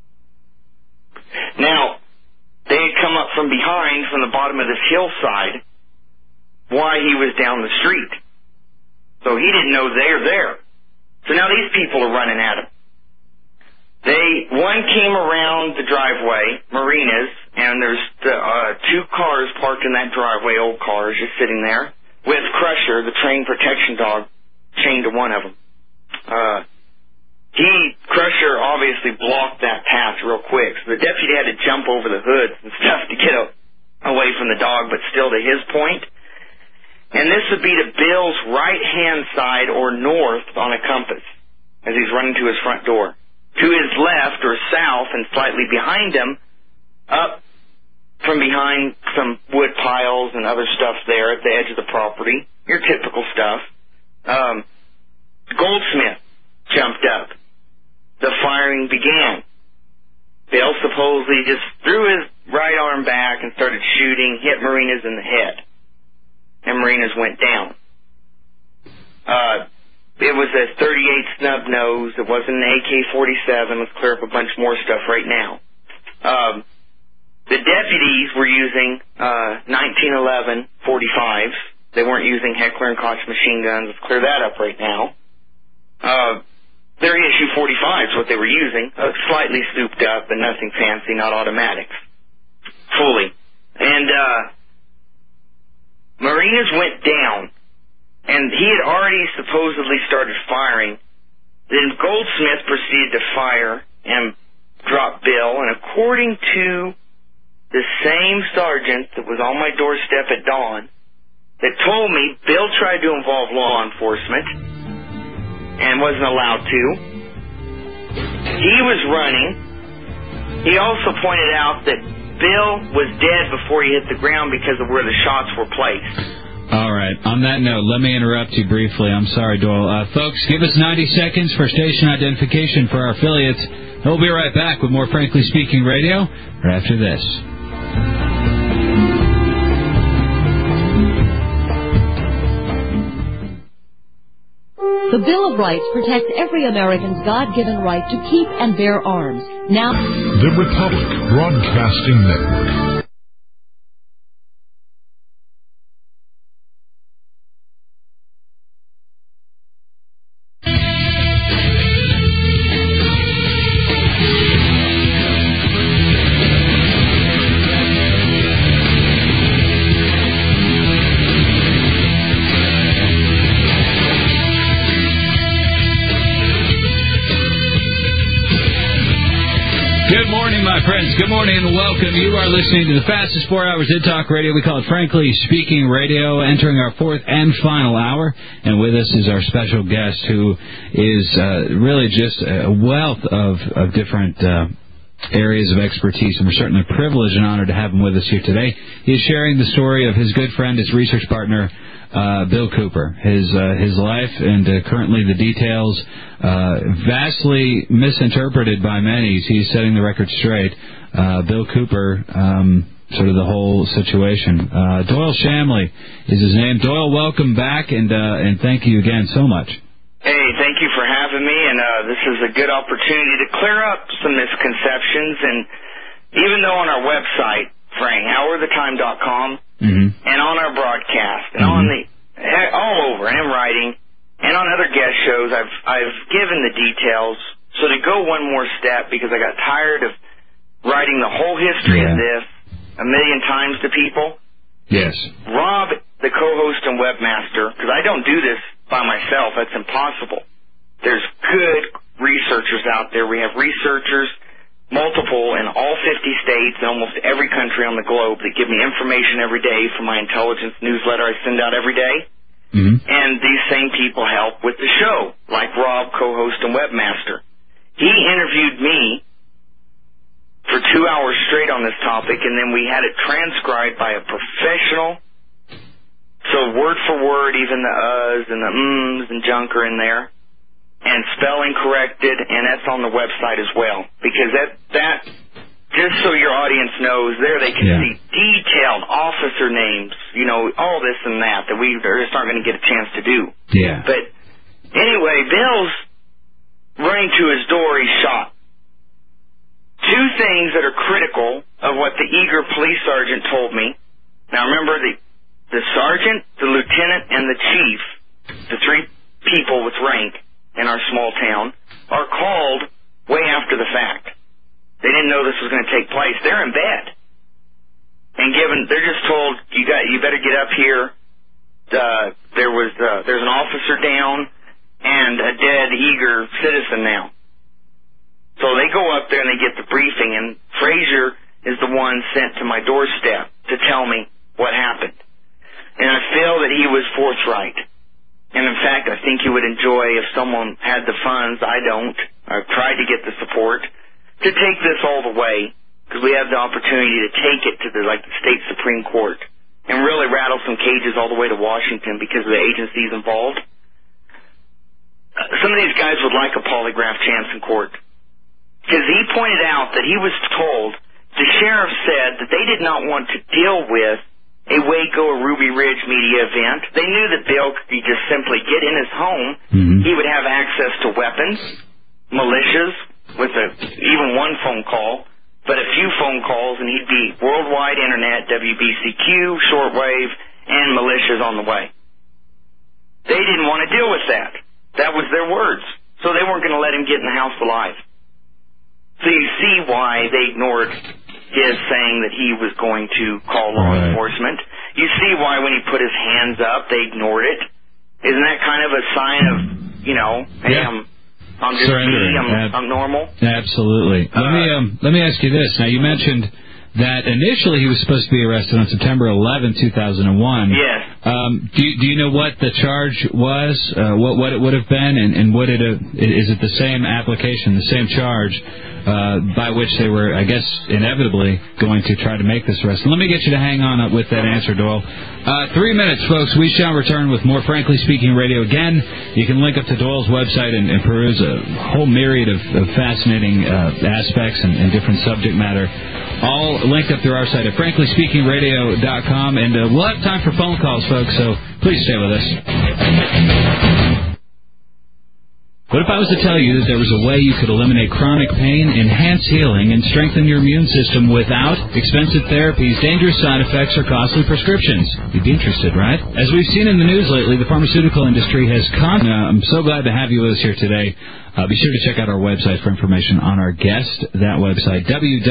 Now, they had come up from behind, from the bottom of this hillside, while he was down the street. So he didn't know they were there. So now these people are running at him. One came around the driveway, Marinas, and there's two cars parked in that driveway, old cars, just sitting there, with Crusher, the trained protection dog, chained to one of them. Crusher obviously blocked that path real quick, so the deputy had to jump over the hoods and stuff to get away from the dog, but still to his point. And this would be to Bill's right-hand side or north on a compass as he's running to his front door. To his left or south and slightly behind him, up from behind some wood piles and other stuff there at the edge of the property, your typical stuff, Goldsmith jumped up. The firing began. Bill supposedly just threw his right arm back and started shooting, hit Marinas in the head. And Marinas went down. It was a .38 snub nose. It wasn't an AK-47. Let's clear up a bunch more stuff right now. The deputies were using 1911 45s. They weren't using Heckler & Koch machine guns. Let's clear that up right now. Their issue 45s, what they were using, slightly souped up and nothing fancy, not automatics. Fully. And Marinas went down, and he had already supposedly started firing. Then Goldsmith proceeded to fire and drop Bill, and according to the same sergeant that was on my doorstep at dawn that told me Bill tried to involve law enforcement and wasn't allowed to. He was running. He also pointed out that Bill was dead before he hit the ground because of where the shots were placed. All right. On that note, let me interrupt you briefly. I'm sorry, Doyle. Folks, give us 90 seconds for station identification for our affiliates. We'll be right back with more Frankly Speaking Radio right after this. The Bill of Rights protects every American's God-given right to keep and bear arms. Now, the Republic Broadcasting Network. Good morning, my friends. Good morning and welcome. You are listening to the fastest 4 hours in talk radio. We call it Frankly Speaking Radio, entering our fourth and final hour. And with us is our special guest, who is really just a wealth of different areas of expertise, and we're certainly privileged and honored to have him with us here today. He's sharing the story of his good friend, his research partner, Bill Cooper, his life, and currently the details vastly misinterpreted by many. He's setting the record straight. Bill Cooper, sort of the whole situation. Doyle Shamley is his name. Doyle, welcome back, and thank you again so much. Hey, thank you for having me, and this is a good opportunity to clear up some misconceptions. And even though on our website, Frank, houroftheTime.com, and on our broadcast, and on the all over, and in writing, and on other guest shows, I've given the details. So to go one more step, because I got tired of writing the whole history of this a million times to people. Yes. Rob, the co-host and webmaster, because I don't do this by myself. That's impossible. There's good researchers out there. We have researchers, multiple in all 50 states and almost every country on the globe, that give me information every day from my intelligence newsletter I send out every day. And these same people help with the show, like Rob, co-host and webmaster. He interviewed me for 2 hours straight on this topic, and then we had it transcribed by a professional. So word for word, even the uhs and the ums and junk are in there, and spelling corrected, and that's on the website as well. Because that just so your audience knows, there they can see detailed officer names, all this and that we just aren't going to get a chance to do. Yeah. But anyway, Bill's running to his door, he's shot. Two things that are critical of what the eager police sergeant told me. Now remember, the sergeant, the lieutenant, and the chief, the three people with rank in our small town, are called way after the fact. They didn't know this was going to take place. They're in bed. And they're just told, you better get up here. There's an officer down and a dead, eager citizen now. So they go up there and they get the briefing, and Frazier is the one sent to my doorstep to tell me what happened. And I feel that he was forthright. And in fact, I think he would enjoy if someone had the funds. I don't. I've tried to get the support to take this all the way, because we have the opportunity to take it to the state Supreme Court and really rattle some cages all the way to Washington because of the agencies involved. Some of these guys would like a polygraph chance in court, because he pointed out that he was told, the sheriff said that they did not want to deal with a Waco or Ruby Ridge media event. They knew that Bill could just simply get in his home. He would have access to weapons, militias, with even one phone call, but a few phone calls, and he'd be worldwide internet, WBCQ, shortwave, and militias on the way. They didn't want to deal with that. That was their words. So they weren't going to let him get in the house alive. So you see why they ignored his saying that he was going to call law enforcement. You see why when he put his hands up, they ignored it. Isn't that kind of a sign of, hey, I'm just me, I'm normal? Absolutely. Let me ask you this. Now, you mentioned that initially he was supposed to be arrested on September 11, 2001. Yes. Do you know what the charge was, what it would have been, and is it the same application, the same charge by which they were, I guess, inevitably going to try to make this arrest? Let me get you to hang on with that answer, Doyle. 3 minutes, folks. We shall return with more Frankly Speaking Radio. Again, you can link up to Doyle's website and peruse a whole myriad of fascinating aspects and different subject matter, all linked up through our site at franklyspeakingradio.com. And we'll have time for phone calls, folks, so please stay with us. What if I was to tell you that there was a way you could eliminate chronic pain, enhance healing, and strengthen your immune system without expensive therapies, dangerous side effects, or costly prescriptions? You'd be interested, right? As we've seen in the news lately, the pharmaceutical industry has I'm so glad to have you with us here today. Be sure to check out our website for information on our guest. That website,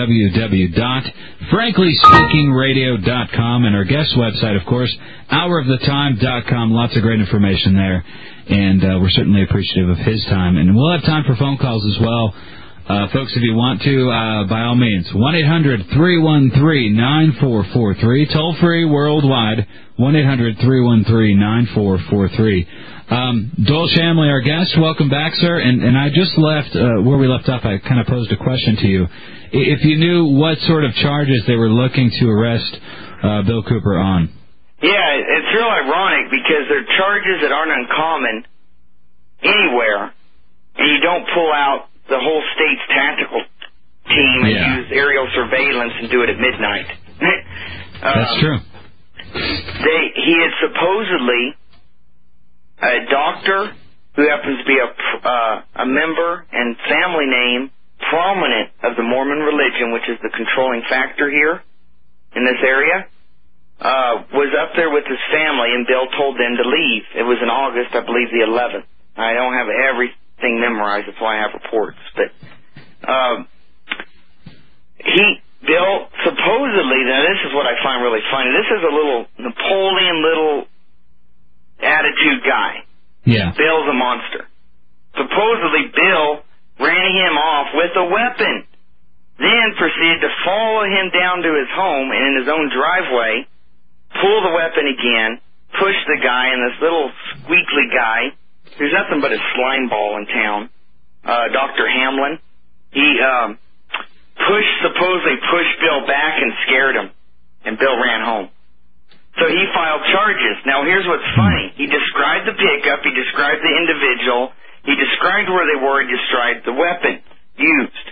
www.franklyspeakingradio.com, and our guest website, of course, houroftheTime.com. Lots of great information there. And we're certainly appreciative of his time. And we'll have time for phone calls as well. Folks, if you want to, by all means, 1-800-313-9443, toll-free worldwide, 1-800-313-9443. Doyle Shamley, our guest, welcome back, sir. And I just left, where we left off, I kind of posed a question to you. If you knew what sort of charges they were looking to arrest Bill Cooper on. Yeah, it's real ironic because they're charges that aren't uncommon anywhere, and you don't pull out the whole state's tactical team and use aerial surveillance and do it at midnight. That's true. He is supposedly a doctor who happens to be a member and family name prominent of the Mormon religion, which is the controlling factor here in this area, was up there with his family, and Bill told them to leave. It was in August, I believe, the 11th. I don't have everything memorized, that's why I have reports. But Bill, supposedly, now this is what I find really funny. This is a little Napoleon little attitude guy. Yeah. Bill's a monster. Supposedly, Bill ran him off with a weapon, then proceeded to follow him down to his home and in his own driveway, pull the weapon again, push the guy, and this little squeakly guy, who's nothing but a slime ball in town, Dr. Hamlin, he supposedly pushed Bill back and scared him, and Bill ran home. So he filed charges. Now here's what's funny. He described the pickup, he described the individual, he described where they were, he described the weapon used.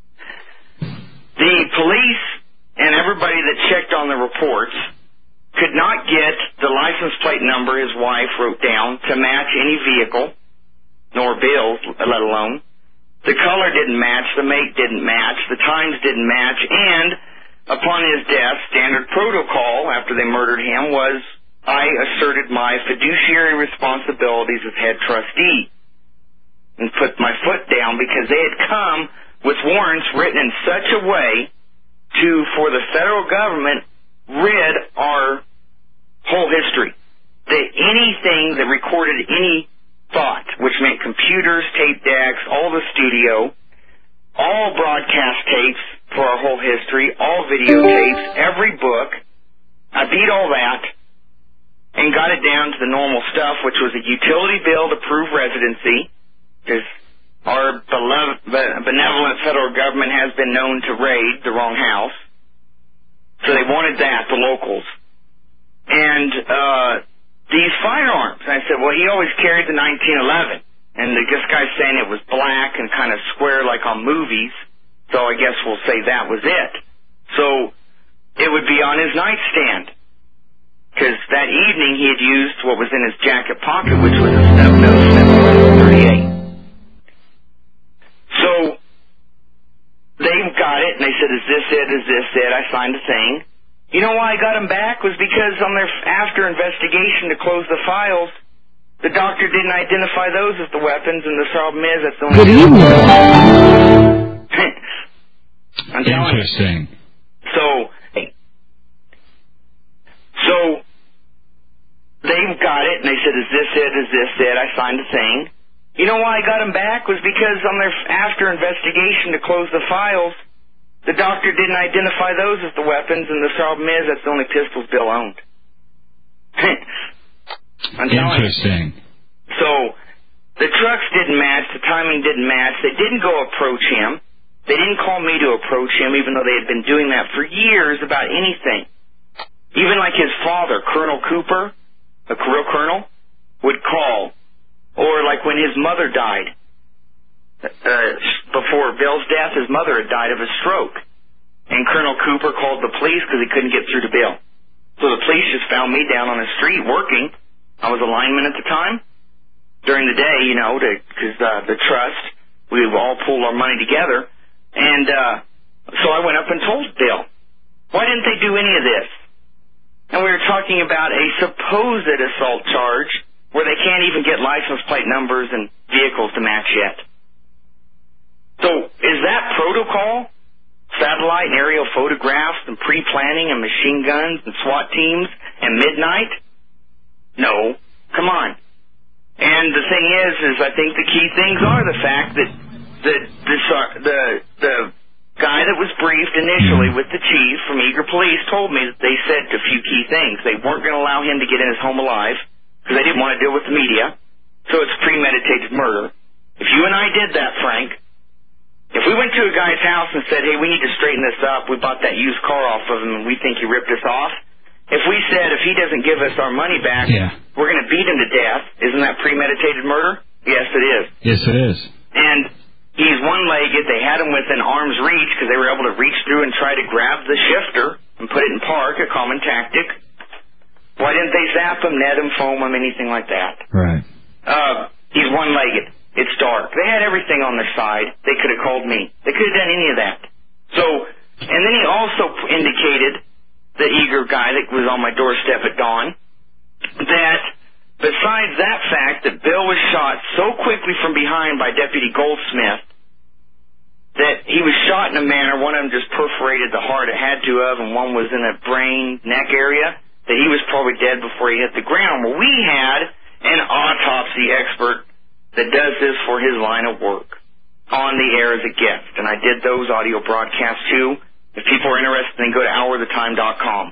The police and everybody that checked on the reports could not get the license plate number his wife wrote down to match any vehicle, nor Bill's, let alone. The color didn't match, the make didn't match, the times didn't match, and upon his death, standard protocol after they murdered him was, I asserted my fiduciary responsibilities as head trustee and put my foot down because they had come with warrants written in such a way for the federal government rid our whole history. That anything that recorded any thought, which meant computers, tape decks, all the studio, all broadcast tapes for our whole history, all videotapes, every book, I beat all that and got it down to the normal stuff, which was a utility bill to prove residency, because our benevolent federal government has been known to raid the wrong house. So they wanted that, the locals. And these firearms. I said, well, he always carried the 1911. And this guy's saying it was black and kind of square like on movies. So I guess we'll say that was it. So it would be on his nightstand. Because that evening he had used what was in his jacket pocket, which was a snub-nose Smith & Wesson 38. So they got it, and they said, is this it, is this it? I signed a thing. You know why I got him back? Was because on their after investigation to close the files, the doctor didn't identify those as the weapons, and the problem is that's the only... Good evening. I'm telling Interesting. You. So they got it, and they said, is this it, is this it? I signed a thing. You know why I got him back? Was because on their after investigation to close the files, the doctor didn't identify those as the weapons, and the problem is that's the only pistols Bill owned. Interesting. So the trucks didn't match, the timing didn't match. They didn't go approach him. They didn't call me to approach him, even though they had been doing that for years about anything. Even like his father, Colonel Cooper, a real colonel, would call. Or like when his mother died. Before Bill's death, his mother had died of a stroke. And Colonel Cooper called the police because he couldn't get through to Bill. So the police just found me down on the street working. I was a lineman at the time. During the day, you know, because the trust, we all pooled our money together. And so I went up and told Bill, why didn't they do any of this? And we were talking about a supposed assault charge where they can't even get license plate numbers and vehicles to match yet. So is that protocol? Satellite and aerial photographs and pre-planning and machine guns and SWAT teams and midnight? No. Come on. And the thing is I think the key things are the fact that the guy that was briefed initially with the chief from Eager Police told me that they said a few key things. They weren't going to allow him to get in his home alive because they didn't want to deal with the media. So it's premeditated murder. If you and I did that, Frank, if we went to a guy's house and said, hey, we need to straighten this up, we bought that used car off of him and we think he ripped us off, if we said if he doesn't give us our money back, we're going to beat him to death, isn't that premeditated murder? Yes, it is. Yes, it is. And he's one-legged. They had him within arm's reach because they were able to reach through and try to grab the shifter and put it in park, a common tactic. Why didn't they zap him, net him, foam him, anything like that? Right. He's one-legged. It's dark. They had everything on their side. They could have called me. They could have done any of that. So, and then he also indicated, the eager guy that was on my doorstep at dawn, that besides that fact that Bill was shot so quickly from behind by Deputy Goldsmith that he was shot in a manner, one of them just perforated the heart, it had to have, and one was in the brain, neck area, that he was probably dead before he hit the ground. Well, we had an autopsy expert that does this for his line of work on the air as a gift. And I did those audio broadcasts too. If people are interested, then go to hourthetime.com.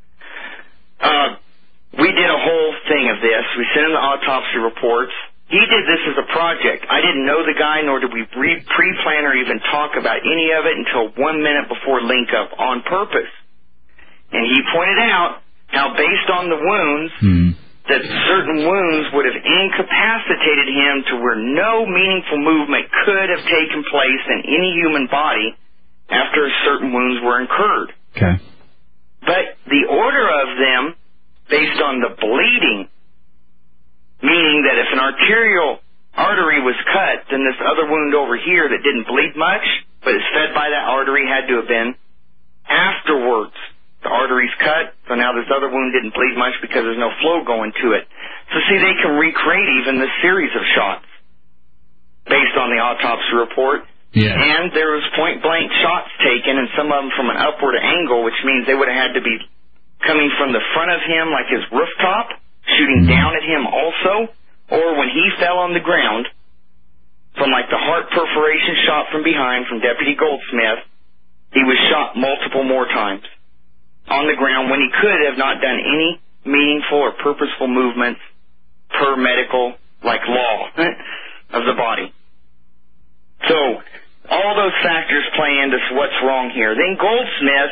We did a whole thing of this. We sent him the autopsy reports. He did this as a project. I didn't know the guy, nor did we pre-plan or even talk about any of it until 1 minute before link-up on purpose. And he pointed out how based on the wounds, that certain wounds would have incapacitated him to where no meaningful movement could have taken place in any human body after certain wounds were incurred. Okay. But the order of them, based on the bleeding, meaning that if an arterial artery was cut, then this other wound over here that didn't bleed much, but is fed by that artery, had to have been afterwards. The artery's cut, so now this other wound didn't bleed much because there's no flow going to it. So see, they can recreate even this series of shots based on the autopsy report. Yeah. And there was point-blank shots taken, and some of them from an upward angle, which means they would have had to be coming from the front of him, like his rooftop, shooting down at him also, or when he fell on the ground, from like the heart perforation shot from behind from Deputy Goldsmith, he was shot multiple more times on the ground when he could have not done any meaningful or purposeful movements per medical, like law, of the body. So all those factors play into what's wrong here. Then Goldsmith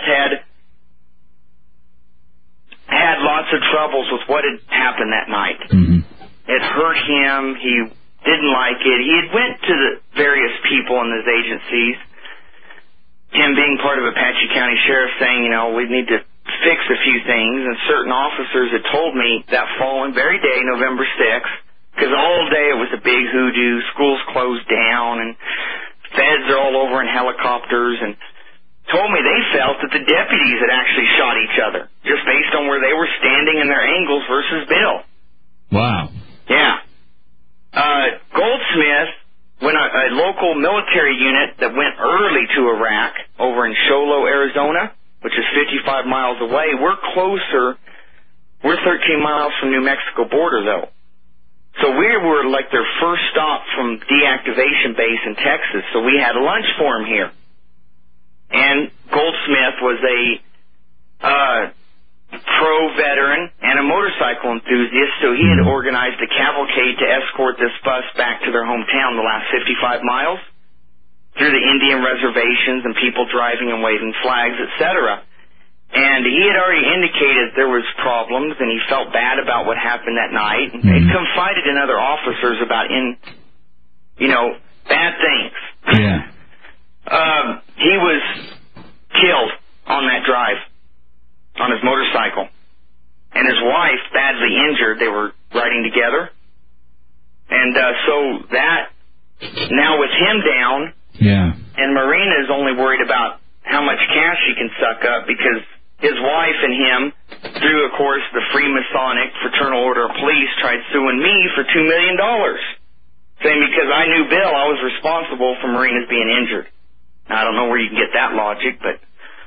had lots of troubles with what had happened that night. It hurt him. He didn't like it. He had went to the various people in his agencies, him being part of Apache County Sheriff, saying, you know, we need to fix a few things, and certain officers had told me that following very day, November 6th, because all day it was a big hoodoo, schools closed down, and feds are all over in helicopters, and told me they felt that the deputies had actually shot each other, just based on where they were standing and their angles versus Bill. Wow. Yeah. Goldsmith, when a local military unit that went early to Iraq over in Sholo, Arizona, which is 55 miles away, we're closer. We're 13 miles from New Mexico border, though. So we were like their first stop from deactivation base in Texas, so we had lunch for him here. And Goldsmith was a pro-veteran and a motorcycle enthusiast, so he had organized a cavalcade to escort this bus back to their hometown the last 55 miles through the Indian reservations and people driving and waving flags, etc. And he had already indicated there was problems, and he felt bad about what happened that night. And he'd confided in other officers about bad things. Yeah. He was killed on that drive on his motorcycle, and his wife badly injured. They were riding together, and so that now with him down, and Marina is only worried about how much cash she can suck up because his wife and him, through of course the Freemasonic Fraternal Order of Police, tried suing me for $2 million, saying because I knew Bill, I was responsible for Marina's being injured. Now, I don't know where you can get that logic, but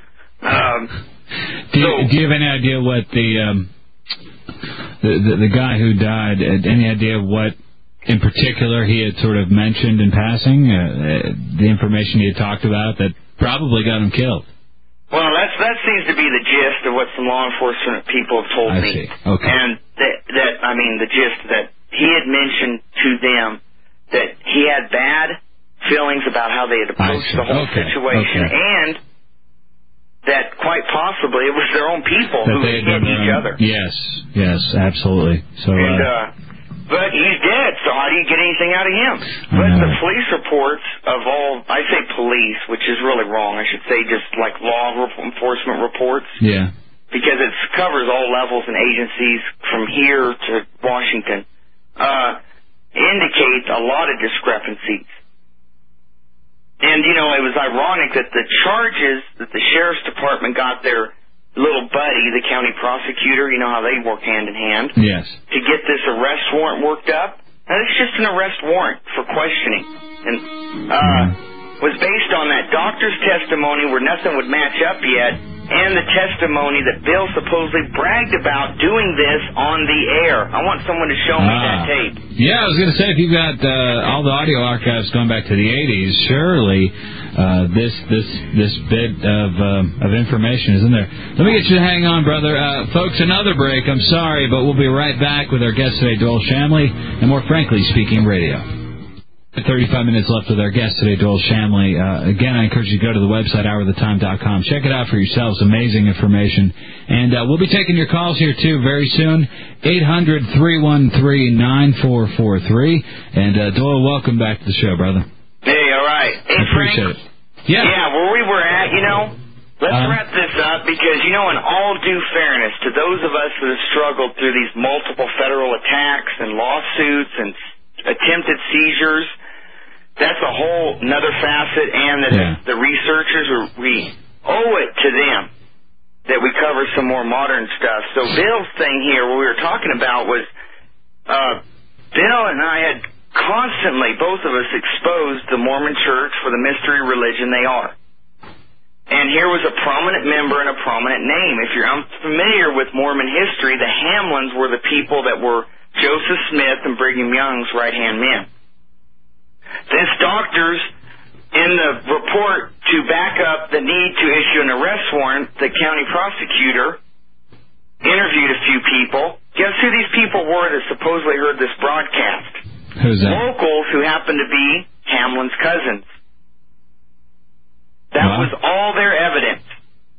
do you have any idea what the guy who died? Any idea what in particular he had sort of mentioned in passing, the information he had talked about that probably got him killed? Well, that seems to be the gist of what some law enforcement people have told me. I see. Okay. And the gist that he had mentioned to them that he had bad feelings about how they had approached the whole situation, and that quite possibly it was their own people who hit each other. Yes, absolutely. So, but he's dead, so how do you get anything out of him? But the police reports of all, I say police, which is really wrong. I should say just like law enforcement reports. Yeah. Because it covers all levels and agencies from here to Washington. Indicates a lot of discrepancies. And, it was ironic that the charges that the Sheriff's Department got their little buddy, the county prosecutor, you know how they work hand in hand. Yes. To get this arrest warrant worked up. Now, it's just an arrest warrant for questioning. And was based on that doctor's testimony where nothing would match up yet, and the testimony that Bill supposedly bragged about doing this on the air. I want someone to show me that tape. Yeah, I was going to say, if you've got all the audio archives going back to the 80s, surely this bit of information is in there. Let me get you to hang on, brother. Folks, another break. I'm sorry, but we'll be right back with our guest today, Doyle Shamley, and More Frankly Speaking Radio. 35 minutes left with our guest today, Doyle Shamley. Again, I encourage you to go to the website, houroftheTime.com. Check it out for yourselves. Amazing information. And we'll be taking your calls here, too, very soon. 800-313-9443. And, Doyle, welcome back to the show, brother. Hey, all right. Hey, I appreciate it. Yeah. Yeah, where we were at, let's wrap this up because, in all due fairness to those of us that have struggled through these multiple federal attacks and lawsuits and attempted seizures, that's a whole another facet, and that the researchers, we owe it to them that we cover some more modern stuff. So Bill's thing here, what we were talking about was Bill and I had constantly, both of us, exposed the Mormon Church for the mystery religion they are. And here was a prominent member and a prominent name. If you're unfamiliar with Mormon history, the Hamlins were the people that were Joseph Smith and Brigham Young's right-hand men. This doctors, in the report to back up the need to issue an arrest warrant, the county prosecutor interviewed a few people. Guess who these people were that supposedly heard this broadcast? Who's that? Locals who happened to be Hamlin's cousins. That was all their evidence.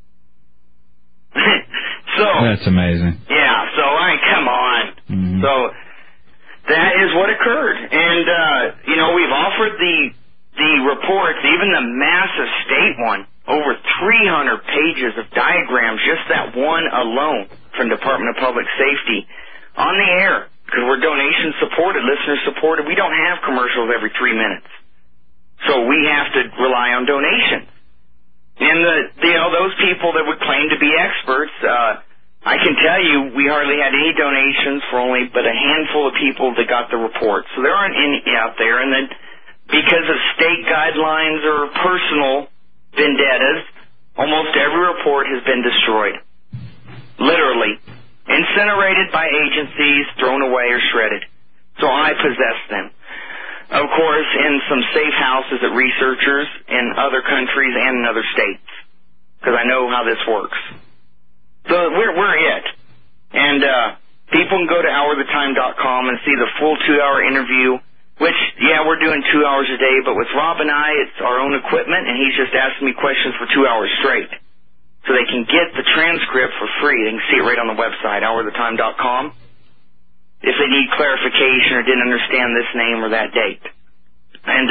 So that's amazing. Yeah, so come on. Mm-hmm. So that is what occurred. And we've offered the reports, even the massive state one, over 300 pages of diagrams, just that one alone from Department of Public Safety on the air, because we're donation supported, listener supported. We don't have commercials every 3 minutes. So we have to rely on donations. And those people that would claim to be experts, I can tell you we hardly had any donations for only but a handful of people that got the report. So there aren't any out there. And then because of state guidelines or personal vendettas, almost every report has been destroyed. Literally. Incinerated by agencies, thrown away or shredded. So I possess them. Of course, in some safe houses at researchers in other countries and in other states. Because I know how this works. So we're it. And people can go to houroftheTime.com and see the full 2-hour interview, which, we're doing 2 hours a day, but with Rob and I, it's our own equipment, and he's just asking me questions for 2 hours straight. So they can get the transcript for free. They can see it right on the website, houroftheTime.com, if they need clarification or didn't understand this name or that date. And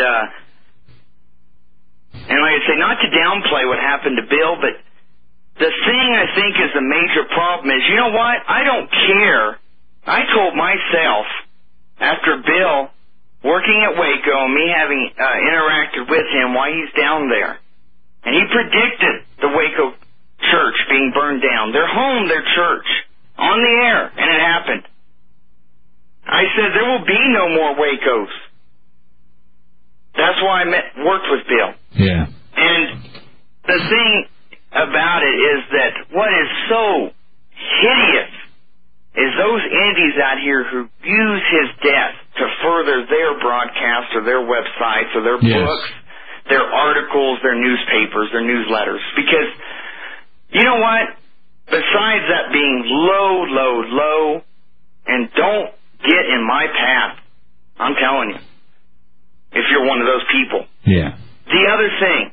like I say, not to downplay what happened to Bill, but the thing I think is the major problem is, you know what? I don't care. I told myself, after Bill working at Waco and me having interacted with him while he's down there, and he predicted the Waco church being burned down, their home, their church, on the air, and it happened. I said, there will be no more Wacos. That's why I worked with Bill. Yeah. And the thing about it is that what is so hideous is those entities out here who use his death to further their broadcasts or their websites or their books, their articles, their newspapers, their newsletters. Because, you know what? Besides that being low, and don't get in my path, I'm telling you, if you're one of those people. Yeah. The other thing,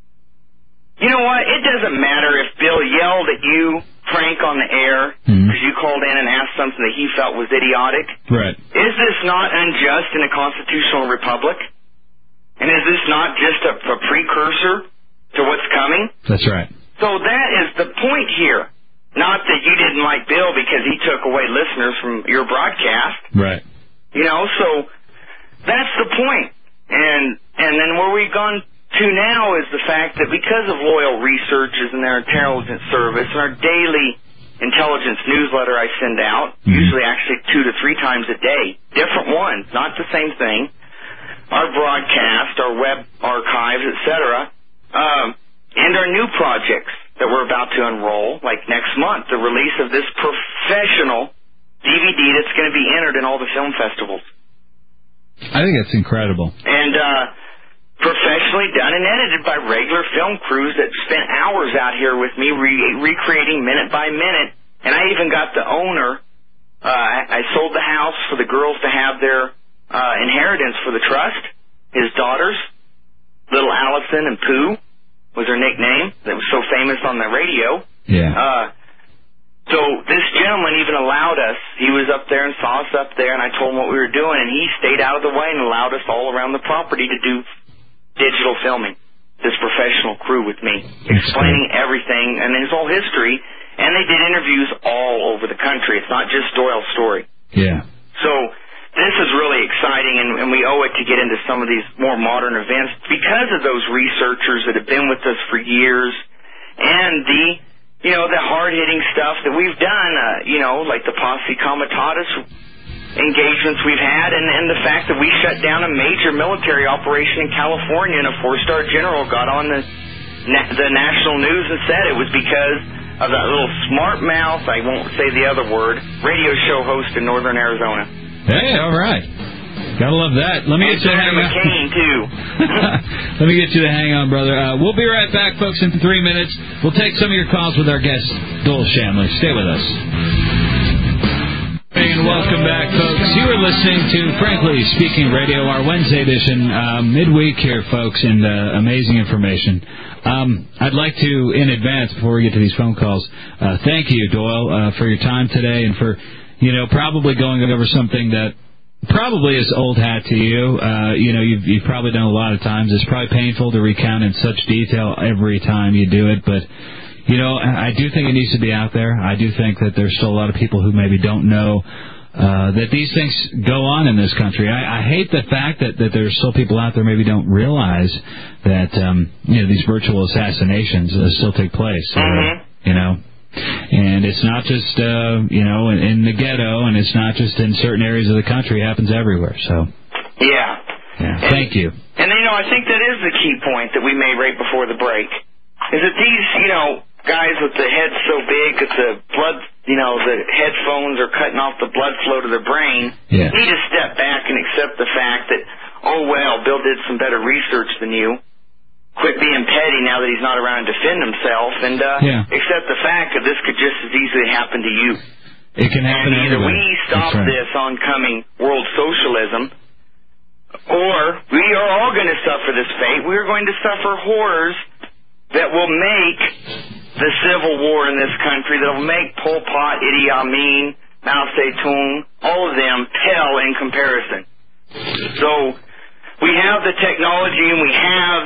you know what? It doesn't matter if Bill yelled at you, Frank, on the air because you called in and asked something that he felt was idiotic. Right. Is this not unjust in a constitutional republic? And is this not just a precursor to what's coming? That's right. So that is the point here. Not that you didn't like Bill because he took away listeners from your broadcast. Right. You know, so that's the point. And then where we've gone to now is the fact that because of loyal researchers and their intelligence service and our daily intelligence newsletter I send out, usually actually 2 to 3 times a day, different ones, not the same thing, our broadcast, our web archives, etc., and our new projects that we're about to unroll, like next month, the release of this professional DVD that's going to be entered in all the film festivals. I think that's incredible. And professionally done and edited by regular film crews that spent hours out here with me recreating minute by minute. And I even got the owner. I sold the house for the girls to have their inheritance for the trust. His daughters, little Allison and Pooh, was her nickname that was so famous on the radio. Yeah. So this gentleman even allowed us, he was up there and saw us up there, and I told him what we were doing, and he stayed out of the way and allowed us all around the property to do digital filming, this professional crew with me, explaining everything and his whole history, and they did interviews all over the country. It's not just Doyle's story. Yeah. So this is really exciting, and we owe it to get into some of these more modern events because of those researchers that have been with us for years, and the hard-hitting stuff that we've done, like the Posse Comitatus engagements we've had, and the fact that we shut down a major military operation in California, and a 4-star general got on the national news and said it was because of that little smart mouth, I won't say the other word, radio show host in northern Arizona. Hey, all right. Gotta love that. Let me get you to hang on. McCain, too. Let me get you to hang on, brother. We'll be right back, folks, in 3 minutes. We'll take some of your calls with our guest, Doyle Shanley. Stay with us. Hey, and welcome back, folks. You are listening to Frankly Speaking Radio, our Wednesday edition, midweek here, folks, and amazing information. I'd like to, in advance, before we get to these phone calls, thank you, Doyle, for your time today and for, probably going over something that probably is old hat to you. You've probably done a lot of times. It's probably painful to recount in such detail every time you do it, but I do think it needs to be out there. I do think that there's still a lot of people who maybe don't know that these things go on in this country. I hate the fact that there's still people out there maybe don't realize that these virtual assassinations still take place. And it's not just in the ghetto, and it's not just in certain areas of the country. It happens everywhere. So yeah. Thank you. And I think that is the key point that we made right before the break. Is that these guys with the heads so big that the blood, the headphones are cutting off the blood flow to the brain, need to step back and accept the fact that, Bill did some better research than you. Quit being petty now that he's not around to defend himself, and accept the fact that this could just as easily happen to you. It can happen and either anyway. we stop this oncoming world socialism, or we are all going to suffer this fate. We are going to suffer horrors that will make the civil war in this country, that will make Pol Pot, Idi Amin, Mao Zedong, all of them pale in comparison. So we have the technology, and we have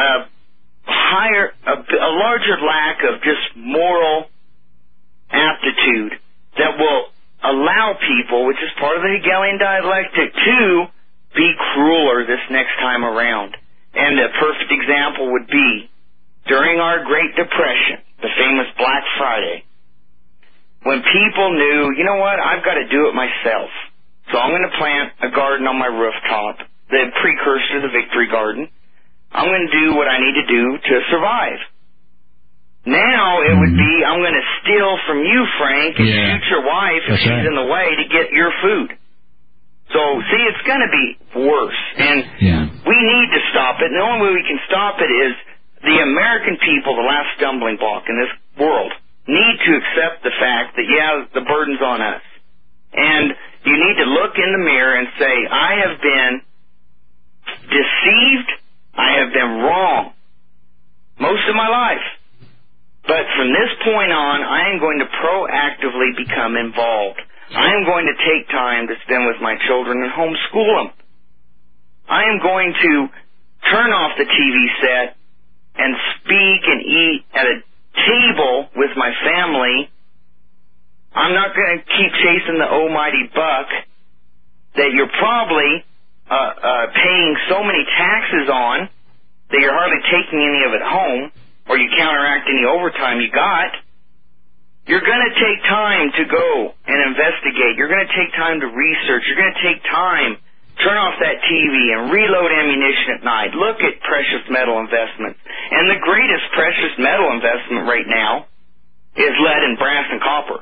a larger lack of just moral aptitude that will allow people, which is part of the Hegelian dialectic, to be crueler this next time around. And a perfect example would be during our Great Depression, the famous Black Friday, when people knew, I've got to do it myself. So I'm going to plant a garden on my rooftop, the precursor to the Victory Garden. I'm going to do what I need to do to survive. Now it would be, I'm going to steal from you, Frank, and shoot your wife if she's in the way to get your food. So see, it's going to be worse. And we need to stop it. And the only way we can stop it is the American people, the last stumbling block in this world, need to accept the fact that, the burden's on us. And you need to look in the mirror and say, I have been deceived, I have been wrong most of my life. But from this point on, I am going to proactively become involved. I am going to take time to spend with my children and homeschool them. I am going to turn off the TV set and speak and eat at a table with my family. I'm not going to keep chasing the almighty buck that you're probably paying so many taxes on that you're hardly taking any of it home, or you counteract any overtime you got. You're going to take time to go and investigate. You're going to take time to research. You're going to take time, turn off that TV and reload ammunition at night. Look at precious metal investments. And the greatest precious metal investment right now is lead and brass and copper.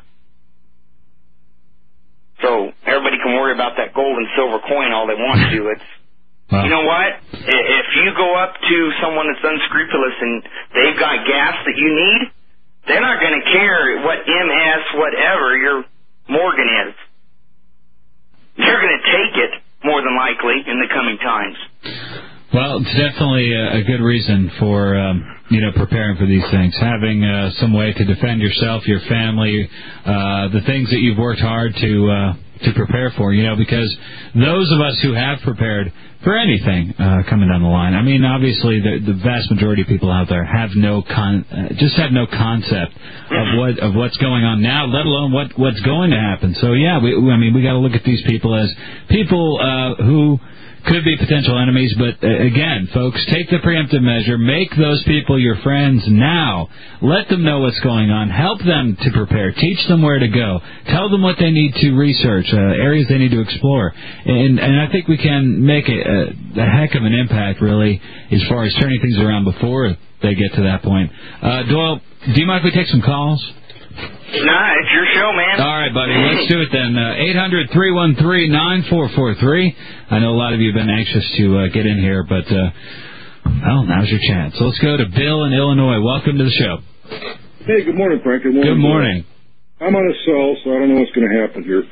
So everybody can worry about that gold and silver coin all they want to. You know what? If you go up to someone that's unscrupulous and they've got gas that you need, they're not going to care what MS, whatever your Morgan is. They're going to take it, more than likely, in the coming times. Well, it's definitely a good reason for, preparing for these things. Having some way to defend yourself, your family, the things that you've worked hard to prepare for, because those of us who have prepared for anything coming down the line, I mean, obviously the vast majority of people out there have no concept of what's going on now, let alone what's going to happen. So we got to look at these people as people who could be potential enemies, but again, folks, take the preemptive measure. Make those people your friends now. Let them know what's going on. Help them to prepare. Teach them where to go. Tell them what they need to research, areas they need to explore. And I think we can make a heck of an impact, really, as far as turning things around before they get to that point. Doyle, do you mind if we take some calls? Nah, it's your show, man. All right, buddy. Let's do it then. 800-313-9443. I know a lot of you have been anxious to get in here, but, now's your chance. So let's go to Bill in Illinois. Welcome to the show. Hey, good morning, Frank. Good morning. I'm on a cell, so I don't know what's going to happen here.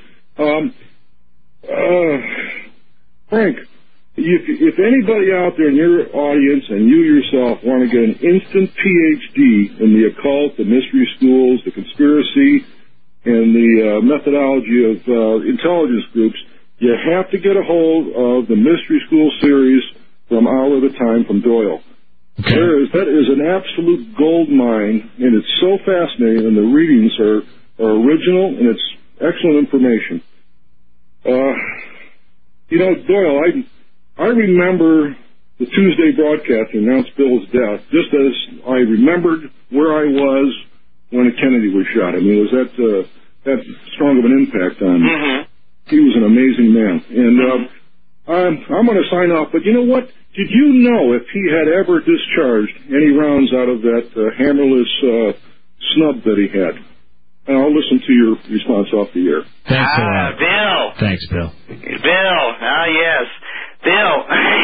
Frank, if anybody out there in your audience and you yourself want to get an instant PhD in the occult, the mystery schools, the conspiracy, and the methodology of intelligence groups, you have to get a hold of the Mystery School series from Hour of the Time from Doyle. Okay. That is an absolute gold mine, and it's so fascinating, and the readings are original, and it's excellent information. Doyle, I remember the Tuesday broadcast that announced Bill's death, just as I remembered where I was when Kennedy was shot. I mean, it was that strong of an impact on me. Mm-hmm. He was an amazing man. And I'm going to sign off, but you know what? Did you know if he had ever discharged any rounds out of that hammerless snub that he had? And I'll listen to your response off the air. Thanks a lot. Bill. Thanks, Bill. Bill. Yes. Bill,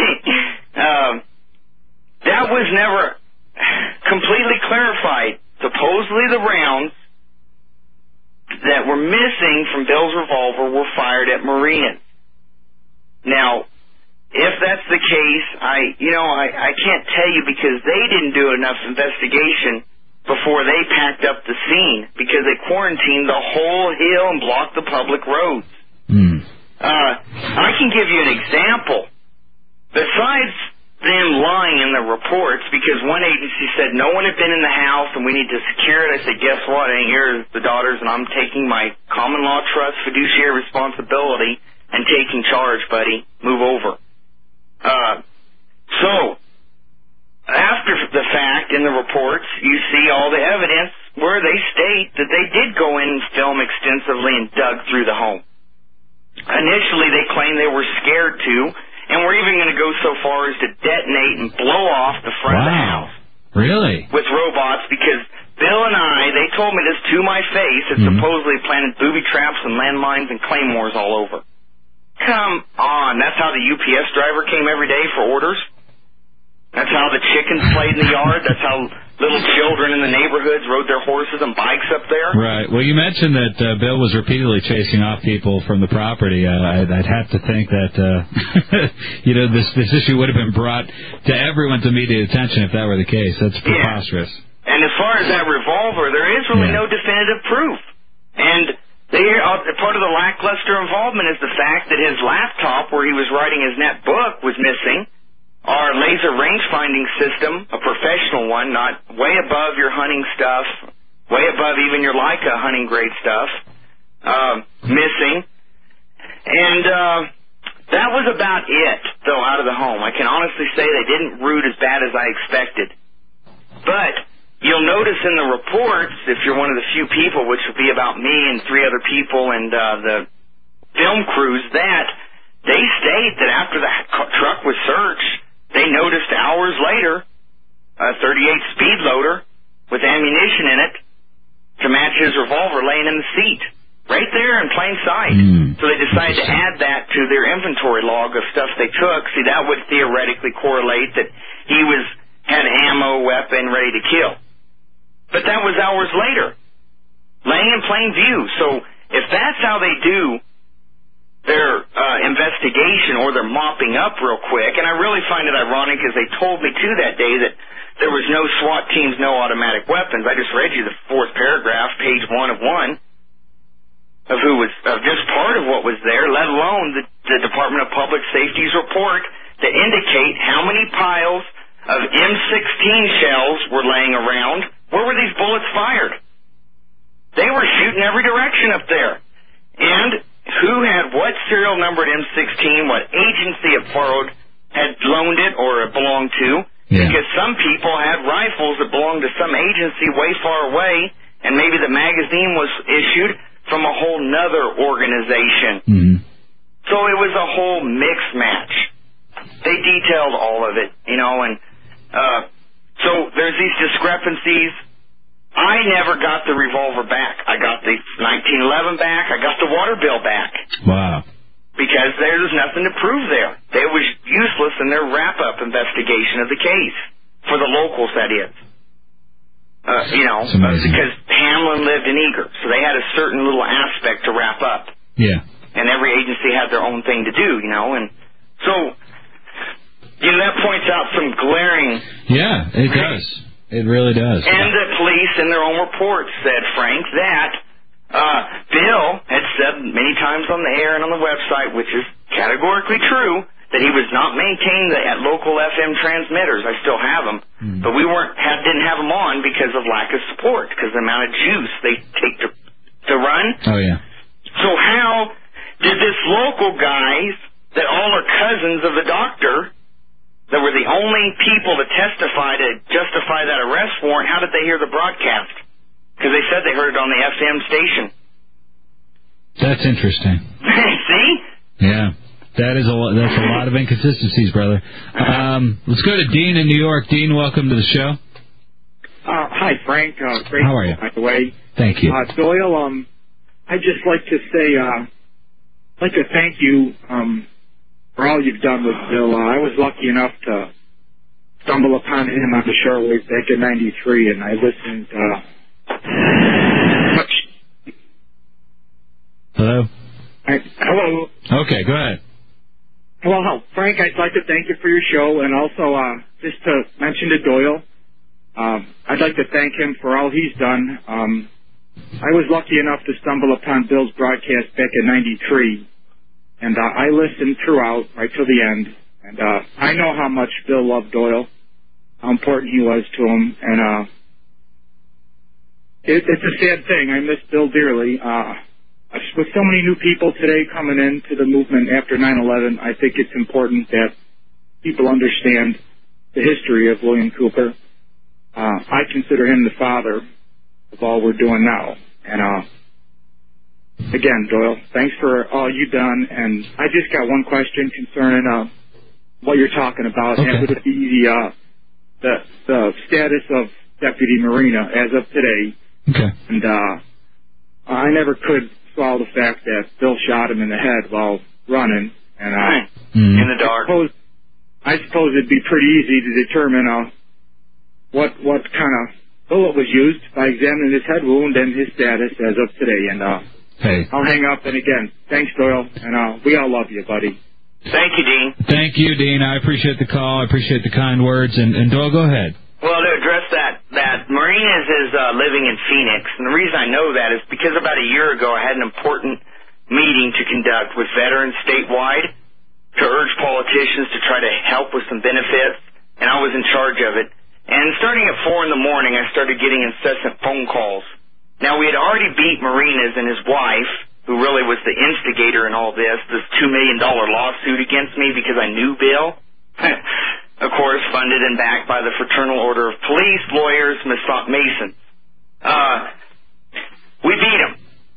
that was never completely clarified. Supposedly the rounds that were missing from Bill's revolver were fired at Marines. Now, if that's the case, I can't tell you because they didn't do enough investigation before they packed up the scene because they quarantined the whole hill and blocked the public roads. I can give you an example. Besides them lying in the reports, because one agency said no one had been in the house and we need to secure it, I said, guess what? I ain't here as the daughters, and I'm taking my common law trust fiduciary responsibility and taking charge, buddy. Move over. So, after the fact in the reports, you see all the evidence where they state that they did go in and film extensively and dug through the home. Initially, they claimed they were scared to, and we're even going to go so far as to detonate and blow off the front of the house. Really? With robots, because Bill and they told me this to my face, had supposedly planted booby traps and landmines and claymores all over. Come on. That's how the UPS driver came every day for orders? That's how the chickens played in the yard? That's how little children in the neighborhoods rode their horses and bikes up there? Right. Well, you mentioned that Bill was repeatedly chasing off people from the property. I'd have to think that, this issue would have been brought to everyone's immediate attention if that were the case. That's preposterous. Yeah. And as far as that revolver, there is really no definitive proof. And part of the lackluster involvement is the fact that his laptop, where he was writing his net book, was missing. Our laser range-finding system, a professional one, not way above your hunting stuff, way above even your Leica hunting-grade stuff, missing. And that was about it, though, out of the home. I can honestly say they didn't root as bad as I expected. But you'll notice in the reports, if you're one of the few people, which will be about me and 3 other people and the film crews, that they state that after the truck was searched, they noticed hours later a .38 speed loader with ammunition in it to match his revolver laying in the seat, right there in plain sight. So they decided to add that to their inventory log of stuff they took. See, that would theoretically correlate that he had ammo, weapon, ready to kill. But that was hours later, laying in plain view. So if that's how they do their investigation, or they're mopping up real quick, and I really find it ironic, as they told me too that day that there was no SWAT teams, no automatic weapons. I just read you the 4th paragraph, page 1 of 1, of who was just part of what was there, let alone the Department of Public Safety's report that indicate how many piles of M16 shells were laying around. Where were these bullets fired? They were shooting every direction up there. And who had what serial numbered M16, what agency it had loaned it or it belonged to, because some people had rifles that belonged to some agency way far away, and maybe the magazine was issued from a whole nother organization. So it was a whole mixed match. They detailed all of it, and so there's these discrepancies. I never got the revolver back. I got the 1911 back. I got the water bill back. Wow. Because there was nothing to prove there. It was useless in their wrap-up investigation of the case. For the locals, that is. Because Hamlin lived in Eager, so they had a certain little aspect to wrap up. Yeah. And every agency had their own thing to do, and so, that points out some glaring... Yeah, it does. It really does. And the police in their own reports said, Frank, that Bill had said many times on the air and on the website, which is categorically true, that he was not maintaining the local FM transmitters. I still have them, but we didn't have them on because of lack of support, because the amount of juice they take to run. Oh yeah. So how did this local guys that all are cousins of the doctor, that were the only people to testify to justify that arrest warrant, how did they hear the broadcast? Because they said they heard it on the FM station. That's interesting. See? Yeah. That's a lot of inconsistencies, brother. Let's go to Dean in New York. Dean, welcome to the show. Hi, Frank. Great. How are you? By the way. Thank you. Doyle, I'd just like to say, I'd like to thank you for all you've done with Bill. I was lucky enough to stumble upon him on the shortwave back in '93, and I listened much. Hello? Hello. Okay, go ahead. Well, Frank, I'd like to thank you for your show, and also just to mention to Doyle, I'd like to thank him for all he's done. I was lucky enough to stumble upon Bill's broadcast back in '93. And I listened throughout, right till the end. And I know how much Bill loved Doyle, how important he was to him. And it's a sad thing. I miss Bill dearly. With so many new people today coming into the movement after 9/11, I think it's important that people understand the history of William Cooper. I consider him the father of all we're doing now. And again, Doyle, thanks for all you've done, and I just got one question concerning what you're talking about, and it would be the status of Deputy Marina as of today. Okay. And I never could swallow the fact that Bill shot him in the head while running, and in the dark. I suppose it'd be pretty easy to determine what kind of bullet was used by examining his head wound and his status as of today. And I'll hang up. And again, thanks, Doyle, and we all love you, buddy. Thank you, Dean. Thank you, Dean. I appreciate the call. I appreciate the kind words. And Doyle, go ahead. Well, to address that Marinas is living in Phoenix, and the reason I know that is because about a year ago I had an important meeting to conduct with veterans statewide to urge politicians to try to help with some benefits, and I was in charge of it. And starting at 4 in the morning, I started getting incessant phone calls. Now, we had already beat Marinas and his wife, who really was the instigator in all this $2 million lawsuit against me because I knew Bill. Of course, funded and backed by the Fraternal Order of Police, lawyers, Masons. We beat him.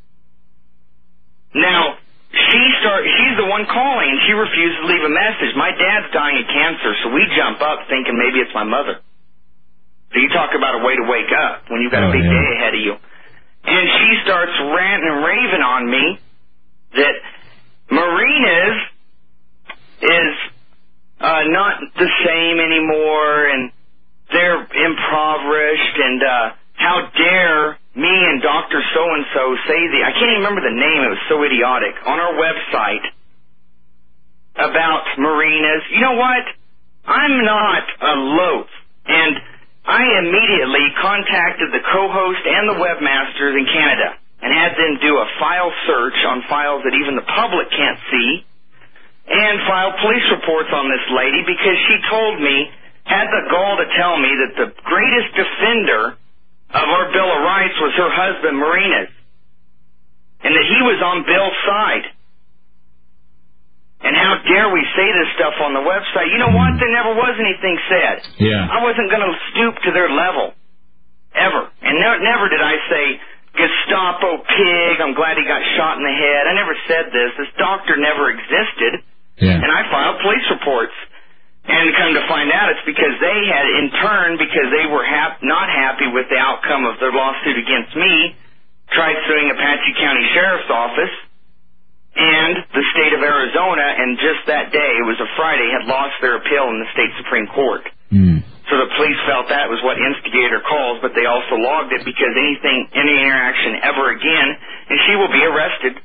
Now, she's the one calling, and she refused to leave a message. My dad's dying of cancer, so we jump up thinking maybe it's my mother. So you talk about a way to wake up when you've got a big day ahead of you. And she starts ranting and raving on me that Marinas is not the same anymore, and they're impoverished, and how dare me and Dr. So-and-so say I can't even remember the name, it was so idiotic, on our website about Marinas. You know what? I'm not a loaf, and I immediately contacted the co-host and the webmasters in Canada and had them do a file search on files that even the public can't see and file police reports on this lady because she told me, had the gall to tell me that the greatest defender of our Bill of Rights was her husband, Marinas, and that he was on Bill's side. And how dare we say this stuff on the website? You know what? There never was anything said. Yeah. I wasn't going to stoop to their level, ever. And never did I say, Gestapo pig, I'm glad he got shot in the head. I never said this. This doctor never existed. Yeah. And I filed police reports. And come to find out, it's because they had, in turn, because they were not happy with the outcome of their lawsuit against me, tried suing Apache County Sheriff's Office and the state of Arizona, and just that day, it was a Friday, had lost their appeal in the state Supreme Court. So the police felt that was what instigator calls, but they also logged it because any interaction ever again, and she will be arrested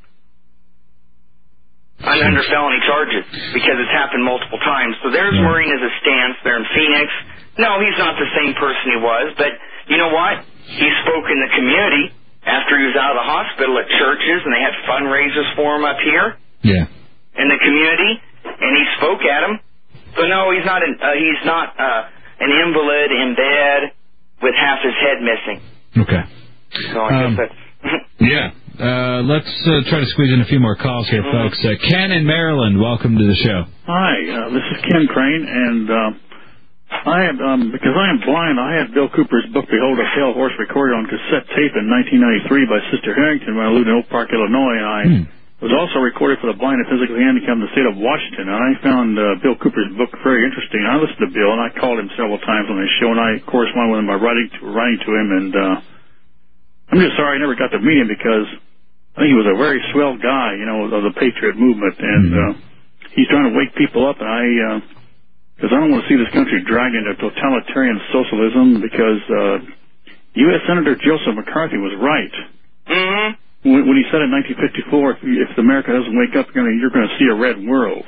under felony charges because it's happened multiple times. So there's Marinas' stance. They're in Phoenix. No, he's not the same person he was, but you know what? He spoke in the community after he was out of the hospital at churches, and they had fundraisers for him up here in the community, and he spoke at them. So no, he's not an invalid in bed with half his head missing. Okay. So I guess that's... Let's try to squeeze in a few more calls here, folks. Ken in Maryland, welcome to the show. Hi, this is Ken Crane, and I had, because I am blind, I had Bill Cooper's book, Behold a Pale Horse, recorded on cassette tape in 1993 by Sister Harrington when I lived in Oak Park, Illinois, and I was also recorded for the blind and physically handicapped in the state of Washington, and I found Bill Cooper's book very interesting. I listened to Bill, and I called him several times on his show, and I corresponded with him by writing to him, and I'm just sorry I never got to meet him because I think he was a very swell guy, you know, of the Patriot movement, and he's trying to wake people up, and because I don't want to see this country dragged into totalitarian socialism, because U.S. Senator Joseph McCarthy was right. When he said in 1954, if America doesn't wake up, you're going to see a red world.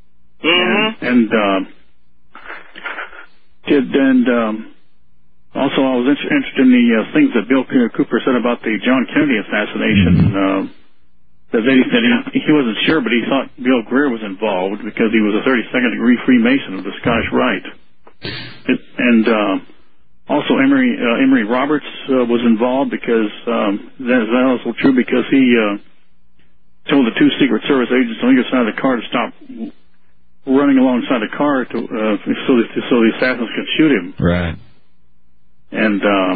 Also, I was interested in the things that Bill Cooper said about the John Kennedy assassination. That he wasn't sure, but he thought Bill Greer was involved because he was a 32nd degree Freemason of the Scottish Rite. Also Emory Roberts was involved because that is also true because he told the two Secret Service agents on either side of the car to stop running alongside the car so the assassins could shoot him. Right. And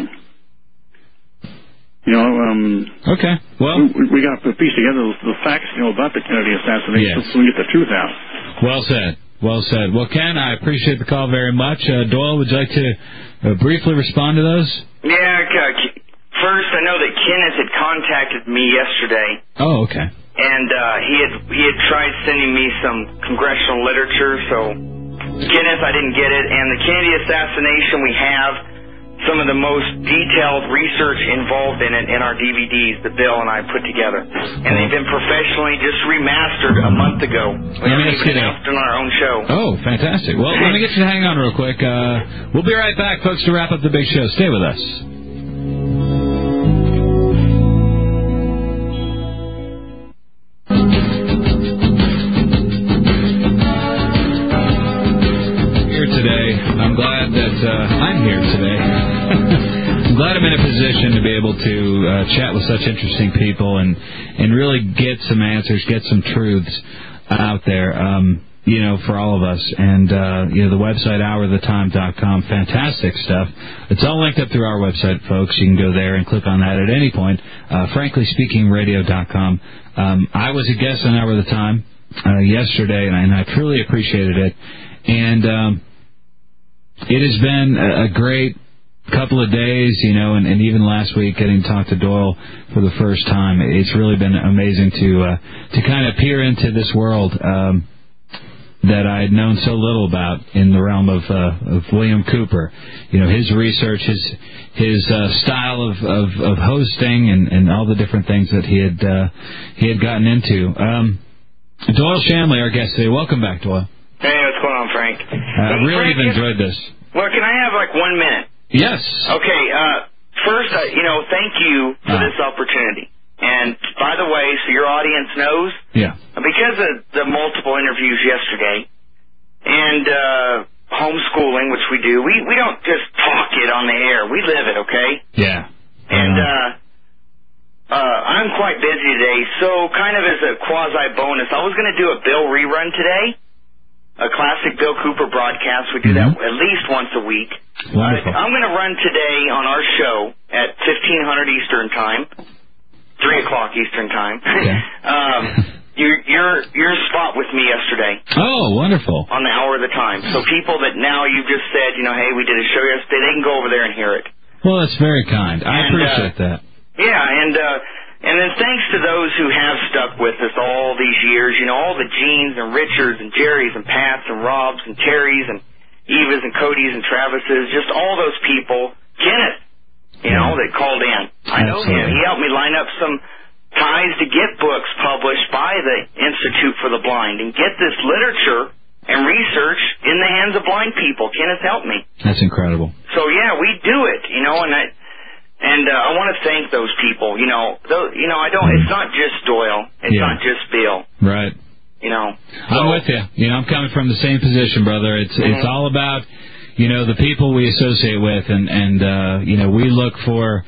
okay. Well, we got to piece together the facts, about the Kennedy assassination so we get the truth out. Well said. Well said. Well, Ken, I appreciate the call very much. Doyle, would you like to briefly respond to those? Yeah. First, I know that Kenneth had contacted me yesterday. Oh, okay. and he had tried sending me some congressional literature, so Kenneth, I didn't get it. And the Kennedy assassination, we have some of the most detailed research involved in it in our DVDs that Bill and I put together. And they've been professionally just remastered a month ago. We haven't even announced on our own show. Oh, fantastic. Well, let me get you to hang on real quick. We'll be right back, folks, to wrap up the big show. Stay with us. I'm glad that I'm here today. I'm glad I'm in a position to be able to chat with such interesting people and really get some answers, get some truths out there, for all of us. And, the website, houroftheTime.com, fantastic stuff. It's all linked up through our website, folks. You can go there and click on that at any point. FranklySpeakingRadio.com. I was a guest on Hour of the Time yesterday, and I truly appreciated it. And it has been a great couple of days, and even last week getting to talk to Doyle for the first time. It's really been amazing to kind of peer into this world that I had known so little about in the realm of William Cooper. His research, his style of hosting, and all the different things that he had gotten into. Doyle Shanley, our guest today. Welcome back, Doyle. Hey, what's going on, Frank? I really have enjoyed this. Well, can I have 1 minute? Yes. Okay. First, thank you for this opportunity. And by the way, so your audience knows, because of the multiple interviews yesterday and homeschooling, which we do, we don't just talk it on the air. We live it, okay? Yeah. And I'm quite busy today, so kind of as a quasi-bonus, I was going to do a Bill rerun today. A classic Bill Cooper broadcast. We do that at least once a week. Wonderful. I'm going to run today on our show at 1500 Eastern Time, 3 o'clock Eastern Time. Okay. Your spot with me yesterday. Oh, wonderful. On the Hour of the Time. So people that now you just said, hey, we did a show yesterday, they can go over there and hear it. Well, that's very kind. I appreciate that. Yeah, and then thanks to those who have stuck with us all these years, all the Genes and Richards and Jerrys and Pats and Robs and Terrys and Evas and Codys and Travises, just all those people. Kenneth, that called in. I know him. He helped me line up some ties to get books published by the Institute for the Blind and get this literature and research in the hands of blind people. Kenneth helped me. That's incredible. So, we do it, and I want to thank those people. I don't. It's not just Doyle. It's not just Bill. Right. I'm with you. I'm coming from the same position, brother. It's all about the people we associate with, and we look for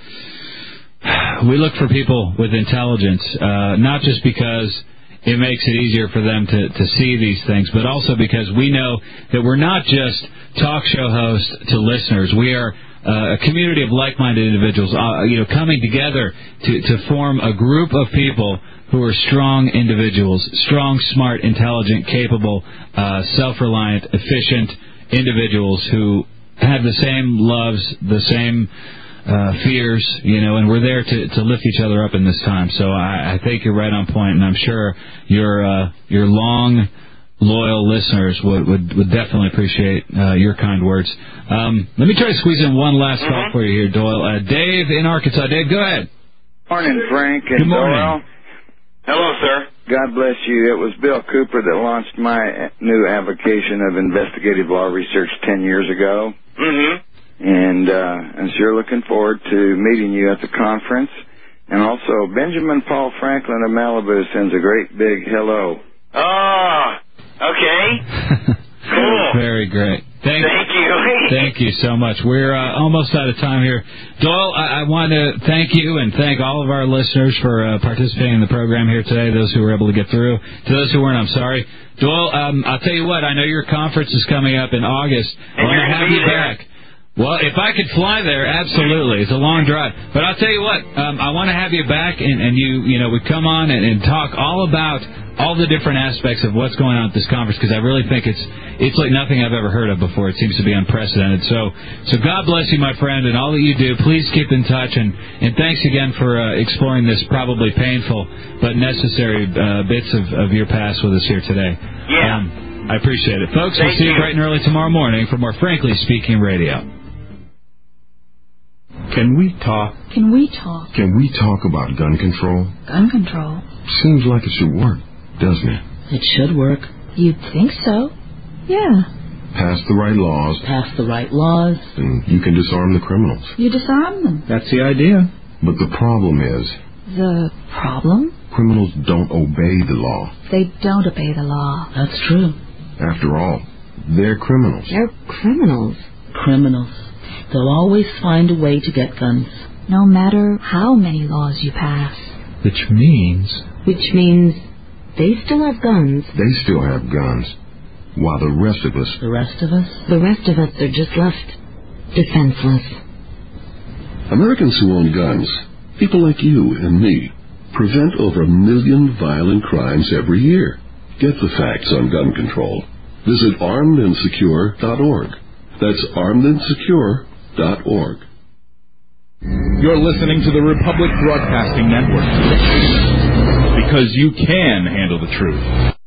people with intelligence, not just because it makes it easier for them to see these things, but also because we know that we're not just talk show hosts to listeners. We are a community of like-minded individuals, coming together to form a group of people who are strong individuals, strong, smart, intelligent, capable, self-reliant, efficient individuals who have the same loves, the same fears, and we're there to lift each other up in this time. So I think you're right on point, and I'm sure your long, loyal listeners would definitely appreciate your kind words. Let me try to squeeze in one last call for you here, Doyle. Dave in Arkansas. Dave, go ahead. Morning, Frank and Good morning. Doyle. Hello, sir. God bless you. It was Bill Cooper that launched my new avocation of investigative law research 10 years ago. And I'm sure looking forward to meeting you at the conference. And also, Benjamin Paul Franklin of Malibu sends a great big hello. Oh, okay. Cool. Very great. Thank you. Thank you so much. We're almost out of time here. Doyle, I want to thank you and thank all of our listeners for participating in the program here today, those who were able to get through. To those who weren't, I'm sorry. Doyle, I'll tell you what, I know your conference is coming up in August. I want to have you back. Well, if I could fly there, absolutely. It's a long drive. But I'll tell you what, I want to have you back, and you know, we come on and talk all about all the different aspects of what's going on at this conference, because I really think it's like nothing I've ever heard of before. It seems to be unprecedented. So God bless you, my friend, and all that you do. Please keep in touch, and thanks again for exploring this probably painful but necessary bits of your past with us here today. Yeah. I appreciate it. Folks, we'll see you bright and early tomorrow morning for more Frankly Speaking Radio. Can we talk? Can we talk? Can we talk about gun control? Gun control? Seems like it should work, doesn't it? It should work. You'd think so. Yeah. Pass the right laws. Pass the right laws. And you can disarm the criminals. You disarm them. That's the idea. But the problem is... The problem? Criminals don't obey the law. They don't obey the law. That's true. After all, they're criminals. They're criminals. Criminals. They'll always find a way to get guns, no matter how many laws you pass. Which means they still have guns. They still have guns, while the rest of us... The rest of us are just left defenseless. Americans who own guns, people like you and me, prevent over 1 million violent crimes every year. Get the facts on gun control. Visit armedandsecure.org. That's armedandsecure.org. You're listening to the Republic Broadcasting Network. Because you can handle the truth.